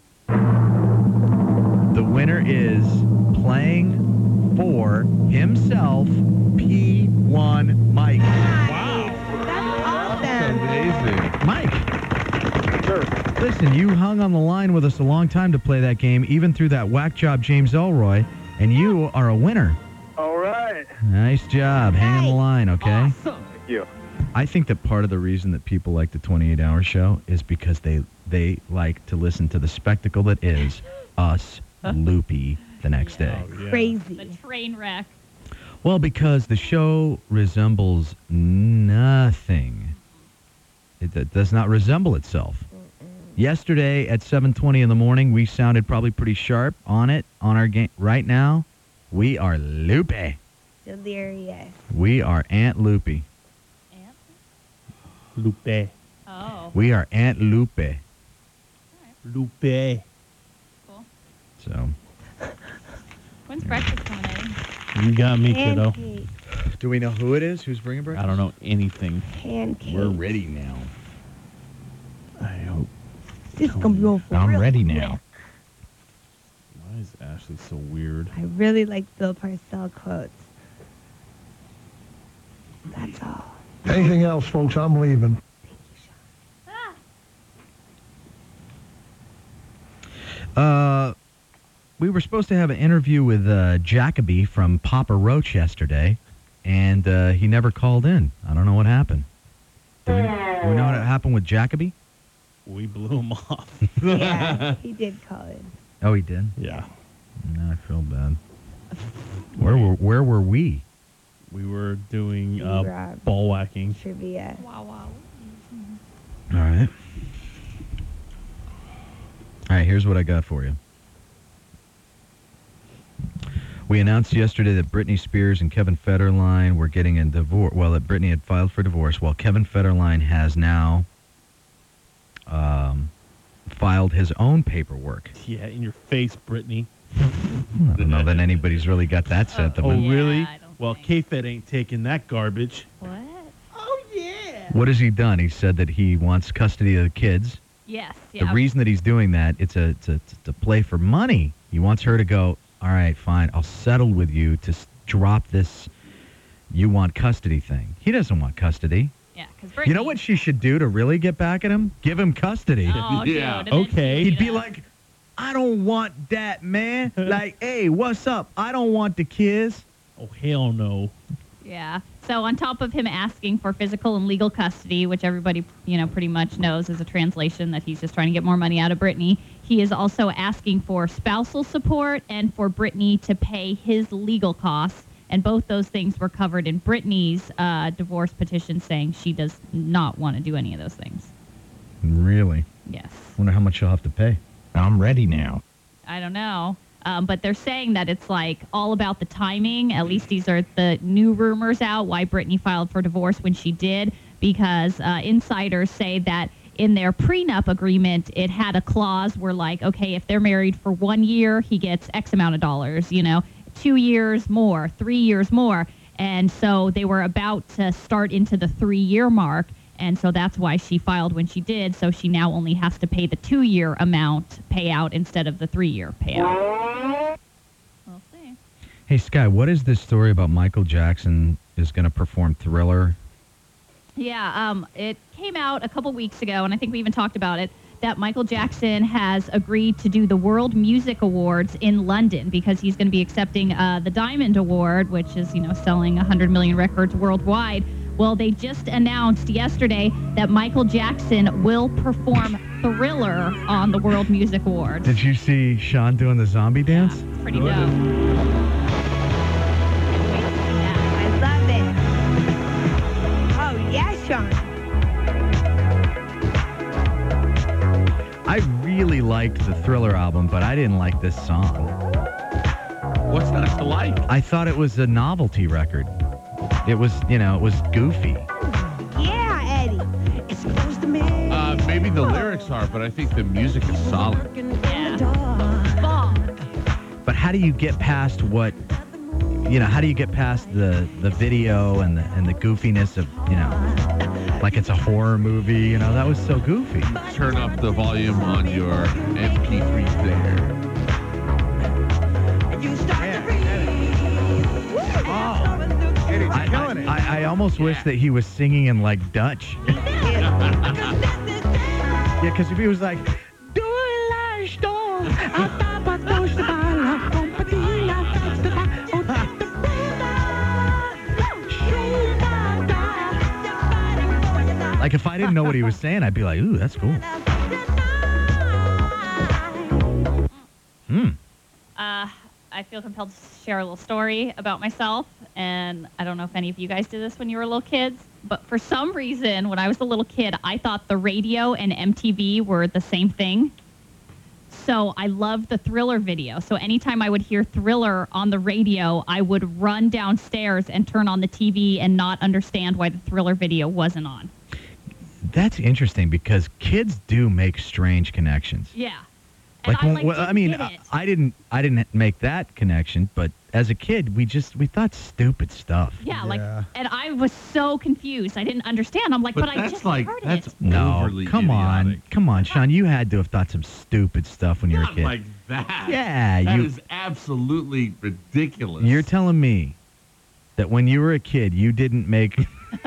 The winner is playing for himself, P one Mike. Wow. That's awesome. Amazing. Mike. Sure. Listen, you hung on the line with us a long time to play that game, even through that whack job James Elroy, and you are a winner. All right. Nice job. Hang on the line, okay? Thank you. I think that part of the reason that people like the twenty-eight hour show is because they they like to listen to the spectacle that is us loopy the next day. Crazy. The train wreck. Well, because the show resembles nothing. It, it does not resemble itself. Yesterday at seven twenty in the morning, we sounded probably pretty sharp on it, on our game. Right now, we are loopy. Delirious. We are Aunt Loopy. Lupe. Oh. We are Aunt Lupe. Lupe. Cool. So, When's breakfast coming in? You got me, kiddo. Pancakes. do we know who it is? Who's bringing breakfast? I don't know anything. Pancakes. We're ready now. I hope. This is gonna be over I'm real ready quick. now. Why is Ashley so weird? I really like Bill Parcells quotes. That's all. Anything else, folks? I'm leaving. Uh, we were supposed to have an interview with uh, Jacoby from Papa Roach yesterday, and uh, he never called in. I don't know what happened. Do we, do we know what happened with Jacoby? We blew him off. Yeah, he did call in. Oh, he did? Yeah. No, I feel bad. Where were Where were we? We were doing We uh, were, uh, ball whacking. Trivia. Wow, wow. All right. All right, here's what I got for you. We announced yesterday that Britney Spears and Kevin Federline were getting a divorce. Well, that Britney had filed for divorce, while Kevin Federline has now um, filed his own paperwork. Yeah, in your face, Brittany. I don't know that anybody's really got that Oh, sentiment. really? I don't Well, K-Fed ain't taking that garbage. What? What has he done? He said that he wants custody of the kids. Yes. The Yeah. reason that he's doing that, it's a, it's a, it's a play for money. He wants her to go, all right, fine, I'll settle with you to s- drop this you want custody thing. He doesn't want custody. Yeah, because You know what she should do to really get back at him? Give him custody. Oh, Yeah. dude, and then Okay. she- He'd be like, I don't want that, man. Like, hey, what's up? I don't want the kids. Oh, hell no. Yeah. So on top of him asking for physical and legal custody, which everybody, you know, pretty much knows is a translation that he's just trying to get more money out of Brittany, he is also asking for spousal support and for Brittany to pay his legal costs. And both those things were covered in Brittany's uh, divorce petition, saying she does not want to do any of those things. Really? Yes. Wonder how much she'll have to pay. I'm ready now. I don't know. Um, but they're saying that it's like all about the timing. At least these are the new rumors out why Brittany filed for divorce when she did, because uh, insiders say that in their prenup agreement, it had a clause where like, okay, if they're married for one year, he gets X amount of dollars, you know, two years more, three years more. And so they were about to start into the three-year mark. And so that's why she filed when she did. So she now only has to pay the two-year amount payout instead of the three-year payout. We'll see. Hey, Sky, what is this story about Michael Jackson is going to perform Thriller? Yeah, um, it came out a couple weeks ago, and I think we even talked about it, that Michael Jackson has agreed to do the World Music Awards in London because he's going to be accepting uh, the Diamond Award, which is, you know, selling one hundred million records worldwide. Well, they just announced yesterday that Michael Jackson will perform Thriller on the World Music Awards. Did you see Sean doing the zombie dance? Yeah, it's pretty dope. I love it. Oh, yeah, Sean. really liked the Thriller album, but I didn't like this song. What's not to like? I thought it was a novelty record. It was, you know, it was goofy. Yeah, Eddie. It's supposed to be. Uh, maybe the lyrics are, but I think the music is solid. But how do you get past what, you know, how do you get past the, the video and the and the goofiness of, you know, like it's a horror movie, you know, that was so goofy. Turn up the volume on your M P three player. I, I, I almost wish that he was singing in like Dutch. Yeah, because if he was like, like if I didn't know what he was saying, I'd be like, ooh, that's cool. Hmm. Uh, I feel compelled to share a little story about myself, and I don't know if any of you guys did this when you were little kids, but for some reason, when I was a little kid, I thought the radio and M T V were the same thing. So I loved the Thriller video. So anytime I would hear Thriller on the radio, I would run downstairs and turn on the T V and not understand why the Thriller video wasn't on. That's interesting because kids do make strange connections. Yeah. Like, I, when, like, well, I didn't mean, get I, it. I didn't, I didn't make that connection, but as a kid, we just, we thought stupid stuff. Yeah, like, and I was so confused. I didn't understand. I'm like, But but, I that's just like- heard that's it. No, overly come on, idiotic. come on, Sean. You had to have thought some stupid stuff when you were a Not kid. like that. Yeah, That you- is absolutely ridiculous. You're telling me that when you were a kid, you didn't make.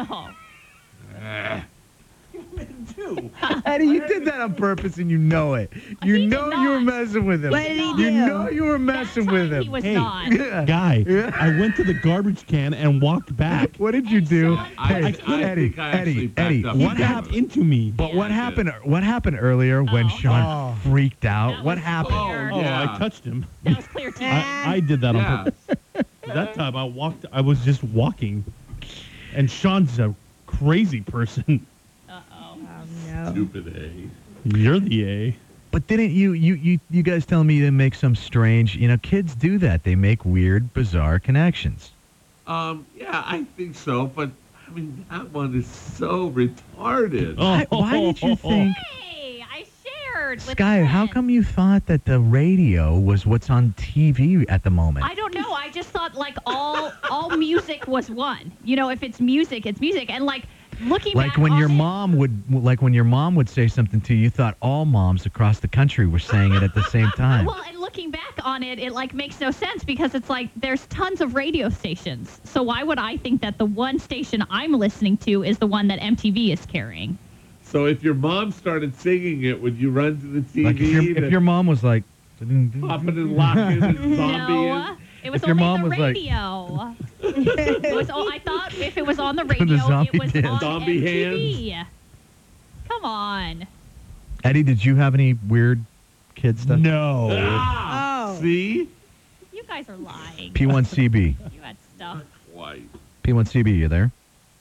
Eh. Eddie, you did that on purpose, and you know it. You know you were messing with him. What did he You do? know you were messing with him. Hey, guy, I went to the garbage can and walked back. What did you do? I- Hey, I Eddie, think I actually Eddie, backed Eddie, up. what He happened? Backed into me. But what happened? What happened earlier when Sean freaked out? What happened? Oh, I touched him. That was clear to I, I did that Yeah. on purpose. That time I walked. I was just walking, and Sean's a crazy person. Stupid A. You're the A. But didn't you, you, you, you guys tell me you didn't make some strange, you know, kids do that. They make weird, bizarre connections. Um, yeah, I think so, but I mean, that one is so retarded. Why, why did you think, Hey, I shared with Sky, how come you thought that the radio was what's on T V at the moment? I don't know. I just thought like all all music was one. You know, if it's music, it's music. And like looking Like back when on your it, mom would, like when your mom would say something to you, you thought all moms across the country were saying it at the same time. Well, and looking back on it, it like makes no sense because it's like there's tons of radio stations. So why would I think that the one station I'm listening to is the one that M T V is carrying? So if your mom started singing it, would you run to the T V? Like if your, to if your mom was like, pop it and lock it and zombie No, it was If your only mom the was like- radio. it was. Oh, I thought if it was on the The radio, zombie it was dance. on Zombie M T V. Come on. Eddie, did you have any weird kid stuff? No. Ah, see? You guys are lying. P one C B. You had stuff. White. P one C B, you there?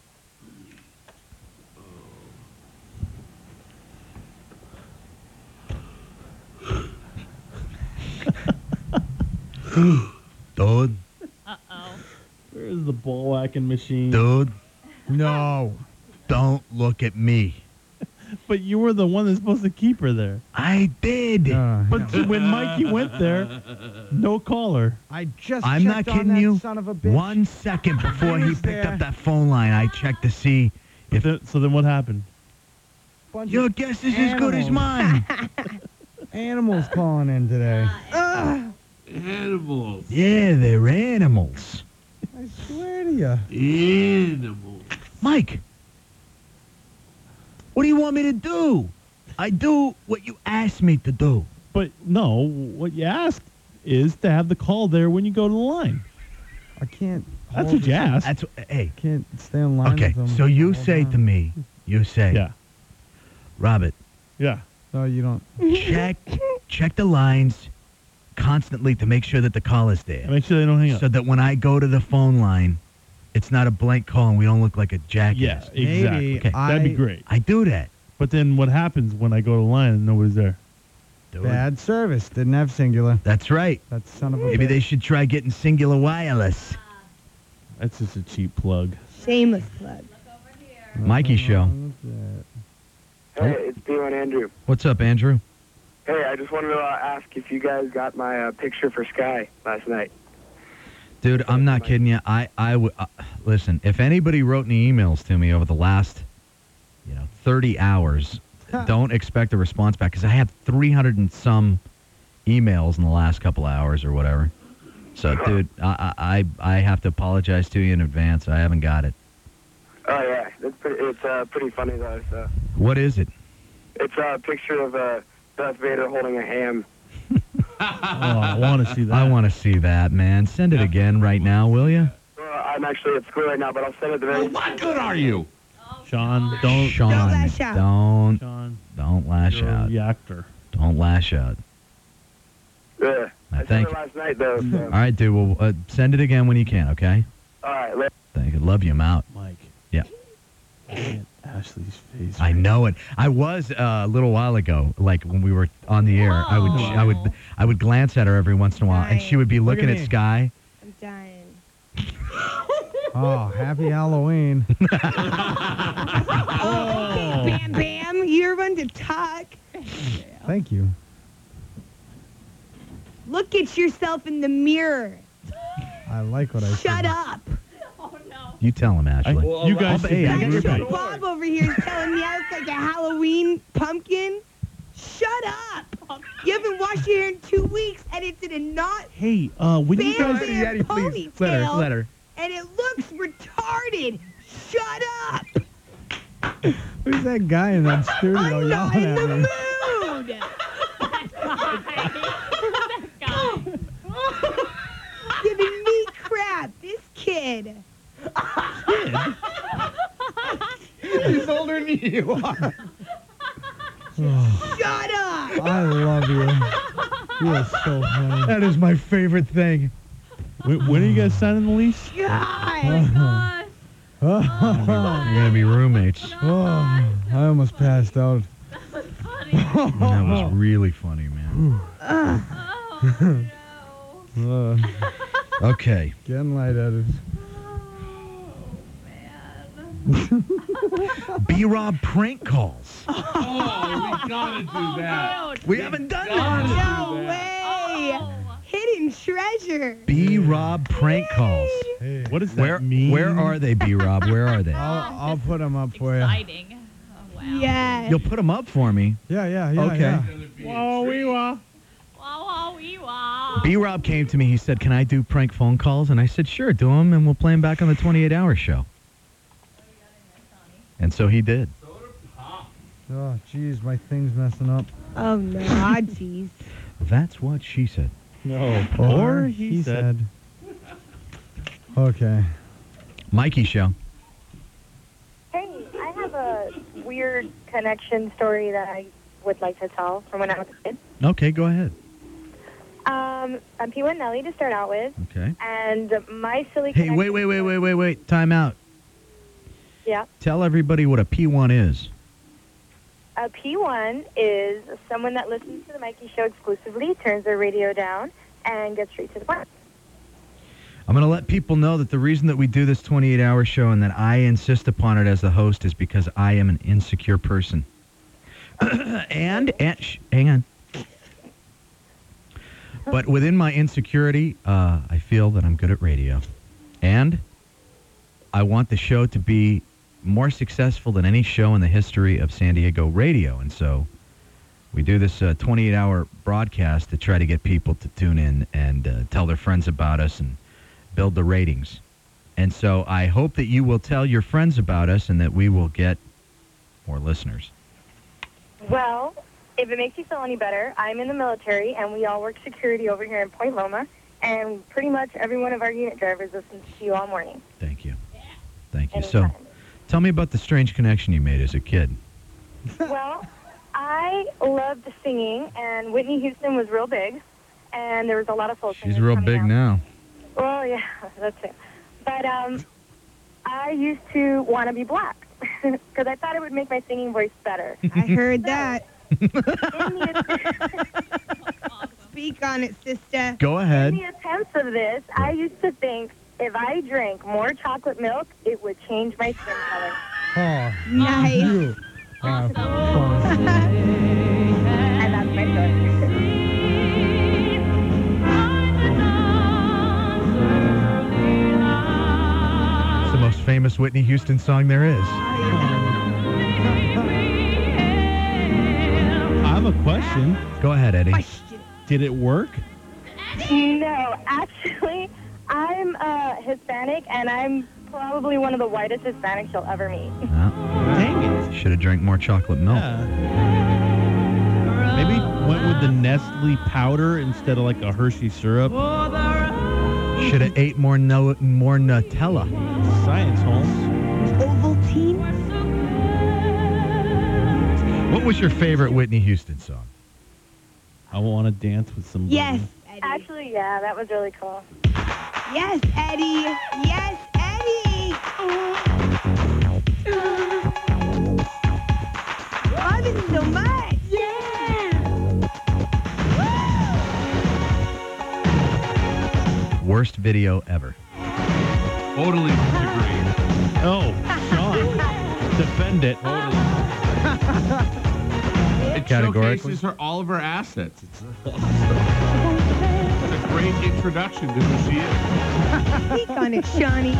Dude, Uh-oh. Where's the ball whacking machine? dude, no, don't look at me. But you were the one that's supposed to keep her there. I did. But when Mikey went there, no caller. I just I'm not checked on kidding that you. son of a bitch. One second before he He's picked there. up that phone line, I checked to see if Th- so then what happened? Bunch your of guess is as good as animals. mine. Animals calling in today. Ugh, Animals. Yeah, they're animals. I swear to you. Animals. Mike, what do you want me to do? I do what you asked me to do. But no, what you asked is to have the call there when you go to the line. I can't. That's hold what you it. asked. That's hey. Can't stay in line Okay, with them. so you all say time. to me, you say, Yeah. Robert, Yeah. No, you don't. check check the lines constantly to make sure that the call is there. Make sure they don't hang up. So that when I go to the phone line, it's not a blank call and we don't look like a jackass. Yeah, Maybe exactly. Okay. That'd be I- great. I do that. But then what happens when I go to the line and nobody's there? Dude. Bad service. Didn't have singular. That's right. That son of a Maybe bitch. they should try getting singular wireless. That's just a cheap plug. Shameless plug. Mikey Show. Hey, it's Theo and Andrew. What's up, Andrew? Hey, I just wanted to uh, ask if you guys got my uh, picture for Sky last night. Dude, I'm not kidding you. I, I would, uh, listen, if anybody wrote any emails to me over the last, you know, thirty hours, don't expect a response back because I have three hundred and some emails in the last couple hours or whatever. So, dude, I, I, I have to apologize to you in advance. I haven't got it. Oh yeah, it's pretty, it's uh, pretty funny though. So What is it? it's uh, a picture of uh, Darth Vader holding a ham. Oh, I want to see that. I want to see that, man. Send it again right now, will you? Uh, I'm actually at school right now, but I'll send it the very. What good are you? Sean, don't. Sean, Don't lash out. don't, Sean, don't lash you're a out. reactor. Don't lash out. Yeah, I sent Thank it you. last night though. So. All right, dude. Well, uh, send it again when you can, okay? All right, let- Thank you. Love you. I'm out. Mike. Yeah. Look at Ashley's face. I know it. I was uh, a little while ago, like when we were on the air. I would, I would, I would glance at her every once in a while, and she would be Look looking at at me. Sky. I'm dying. Oh, happy Halloween. Oh, okay, Bam Bam. You're one to talk. Thank you. Look at yourself in the mirror. I like what I Shut see. up. You tell him, Ashley. I- you guys I'll- should hey, I be got your Sideshow back. Bob over here is telling me I look like a Halloween pumpkin. Shut up. You haven't washed your hair in two weeks, and it's in a knot Hey, uh, when you Bam guys. Bam Yeti, please. Let her, ponytail, let her. and it looks retarded. Shut up. Who's that guy in that studio I'm not yelling in at the me? mood. That guy. Giving me crap. This kid. He's older than you are. Shut up. I love you. You are so funny. That is my favorite thing. When, when are you guys signing the lease? God. Gosh. You're gonna be roommates. Oh, I almost passed out. That was funny. That was really funny, man. Oh, no. Uh, Okay. getting lightheaded. B-Rob prank calls. Oh, we gotta do that. We haven't done that. No way. Oh. Hidden treasure. B-Rob prank calls. Hey, What does that Where, mean? where are they, B-Rob? Where are they? I'll, I'll put them up for you. Exciting. Oh, wow. Yes. You'll put them up for me. Yeah, yeah, yeah. Okay. yeah. Whoa, wee wah. Wow, wow, wee, wow. B-Rob came to me. He said, can I do prank phone calls? And I said, sure, do them, and we'll play them back on the twenty-eight hour show. And so he did. Oh, jeez, my thing's messing up. Oh, no. Ah, jeez. That's what she said. No. Or he said. Okay. Mikey Show. Hey, I have a weird connection story that I would like to tell from when I was a kid. Okay, go ahead. Um, I'm P one Nelly to start out with, Okay. and my silly Hey, connection wait, wait, wait, wait, wait, wait. Time out. Yeah. Tell everybody what a P one is. A P one is someone that listens to the Mikey Show exclusively, turns their radio down, and gets straight to the point. I'm going to let people know that the reason that we do this twenty-eight hour show and that I insist upon it as the host is because I am an insecure person. and, and sh- hang on. But within my insecurity, uh, I feel that I'm good at radio. And I want the show to be more successful than any show in the history of San Diego radio. And so we do this uh, twenty-eight hour broadcast to try to get people to tune in and uh, tell their friends about us and build the ratings. And so I hope that you will tell your friends about us and that we will get more listeners. Well, if it makes you feel any better, I'm in the military, and we all work security over here in Point Loma, and pretty much every one of our unit drivers listens to you all morning. Thank you. Thank you. So tell me about the strange connection you made as a kid. Well, I loved singing, and Whitney Houston was real big, and there was a lot of folk She's singers real coming big out. now. Well, yeah, that's it. But um, I used to want to be black because I thought it would make my singing voice better. I heard that. Speak on it, sister. Go ahead. In the attempts of this, I used to think if I drank more chocolate milk, it would change my skin color. Oh, Nice. you. Uh, And that's my story. It's the most famous Whitney Houston song there is. I have a question. Go ahead, Eddie. Did it work? No, actually, I'm uh, Hispanic, and I'm probably one of the whitest Hispanics you'll ever meet. Dang it. Should have drank more chocolate milk. Maybe went with the Nestle powder instead of like a Hershey syrup. Should have ate more no, more Nutella. Science, Holmes. Ovaltine. What was your favorite Whitney Houston song? I want to dance with somebody. Yes, Eddie. Actually, yeah, that was really cool. Yes, Eddie. Yes, Eddie. Love it so much. Yeah. Worst video ever. Totally disagree. Oh, Sean. Defend it. It Categorically? showcases her, all of her assets. It's, it's a great introduction to who she is. Speak on it, Shawnee.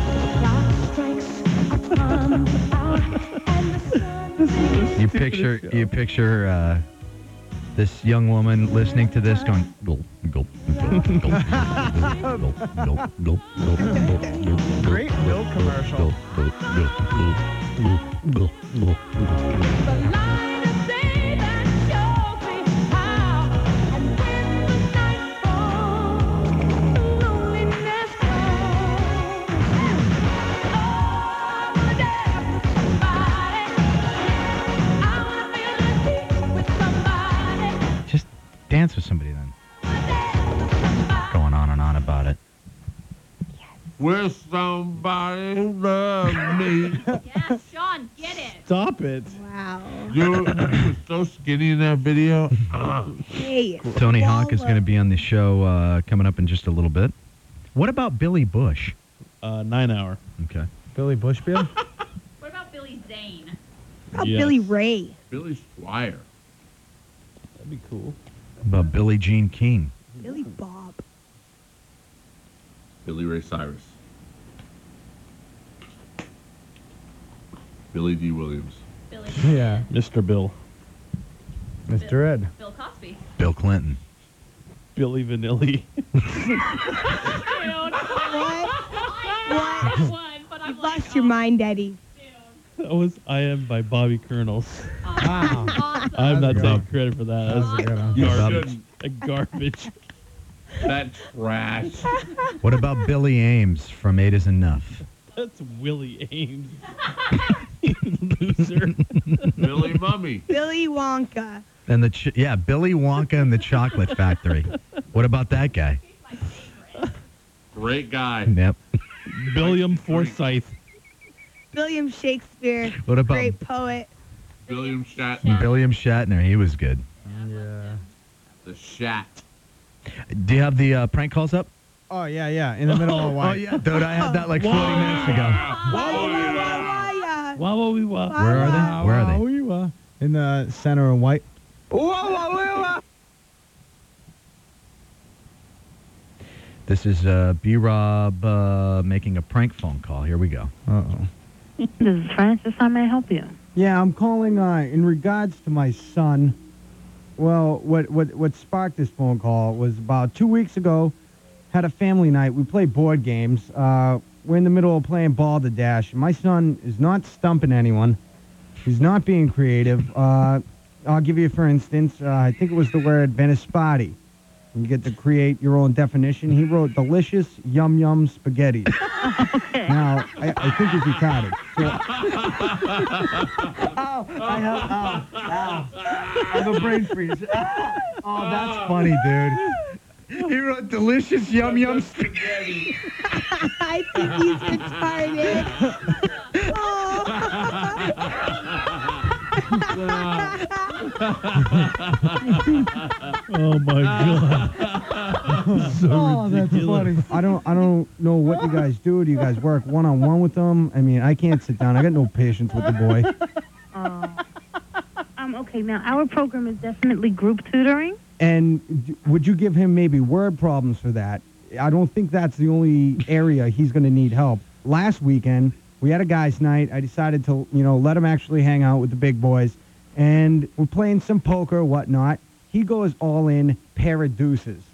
You picture you picture uh, this young woman listening to this going gulp gulp gulp gulp gulp gulp gulp gulp gulp gulp. Great milk commercial. Gulp gulp gulp gulp gulp gulp gulp. Dance with somebody then. Going on and on about it. With somebody who loves me. Yes, Sean, get it. Stop it. Wow. You were so skinny in that video. Hey. Tony Hawk is going to be on the show uh, coming up in just a little bit. What about Billy Bush? Uh, nine hour. Okay. Billy Bush, Bill? What about Billy Zane? How Yes. Billy Ray. Billy Squire. That'd be cool. About Billie Jean King. Billy Bob. Billy Ray Cyrus. Billy D. Williams. Billy. Yeah. Mister Bill. Mister Ed. Bill Cosby. Bill Clinton. Billy Vanilli. What? What? You've lost your mind, Eddie. That was I Am by Bobby Kernels. Wow. I'm not good. taking credit for that. That was a good one. You Garbage. shouldn't. Garbage. That trash. What about Billy Ames from Eight Is Enough? That's Willie Ames. Loser. Billy Mummy. Billy Wonka. And the ch- yeah, Billy Wonka and the Chocolate Factory. What about that guy? Great guy. Yep. William Forsythe. William Shakespeare. What about Great poet. William Shatner. William Shatner? He was good. Yeah. The Shat. Do you have the uh, prank calls up? Oh, yeah, yeah. In the middle of Oh white. yeah, dude, I had that like forty minutes ago. Why? Wow, wow, wee, wow. Where are they? Where are they? We were in the center in white. This is uh, B-Rob uh, making a prank phone call. Here we go. Uh-oh. This is Francis. How may I help you? Yeah, I'm calling uh, in regards to my son. Well, what, what, what sparked this phone call was about two weeks ago, had a family night. We played board games. Uh, we're in the middle of playing Ball to Dash. My son is not stumping anyone. He's not being creative. Uh, I'll give you, for instance, uh, I think it was the word Venispati. You get to create your own definition. He wrote delicious yum yum spaghetti. Okay. Now, I, I think he's retarded. So, ow, I have, ow, ow. I have a brain freeze. Oh, that's funny, dude. He wrote delicious yum yum spaghetti. I think he's retarded. Oh. Oh my god. So Oh, that's ridiculous. funny. I don't, I don't know what you guys do. Do you guys work one on one with them? I mean, I can't sit down. I got no patience with the boy. Oh. Um, okay, now our program is definitely group tutoring. And d- would you give him maybe word problems for that? I don't think that's the only area he's going to need help. Last weekend, we had a guys' night. I decided to, you know, let him actually hang out with the big boys. And we're playing some poker or whatnot. He goes all in, pair of deuces.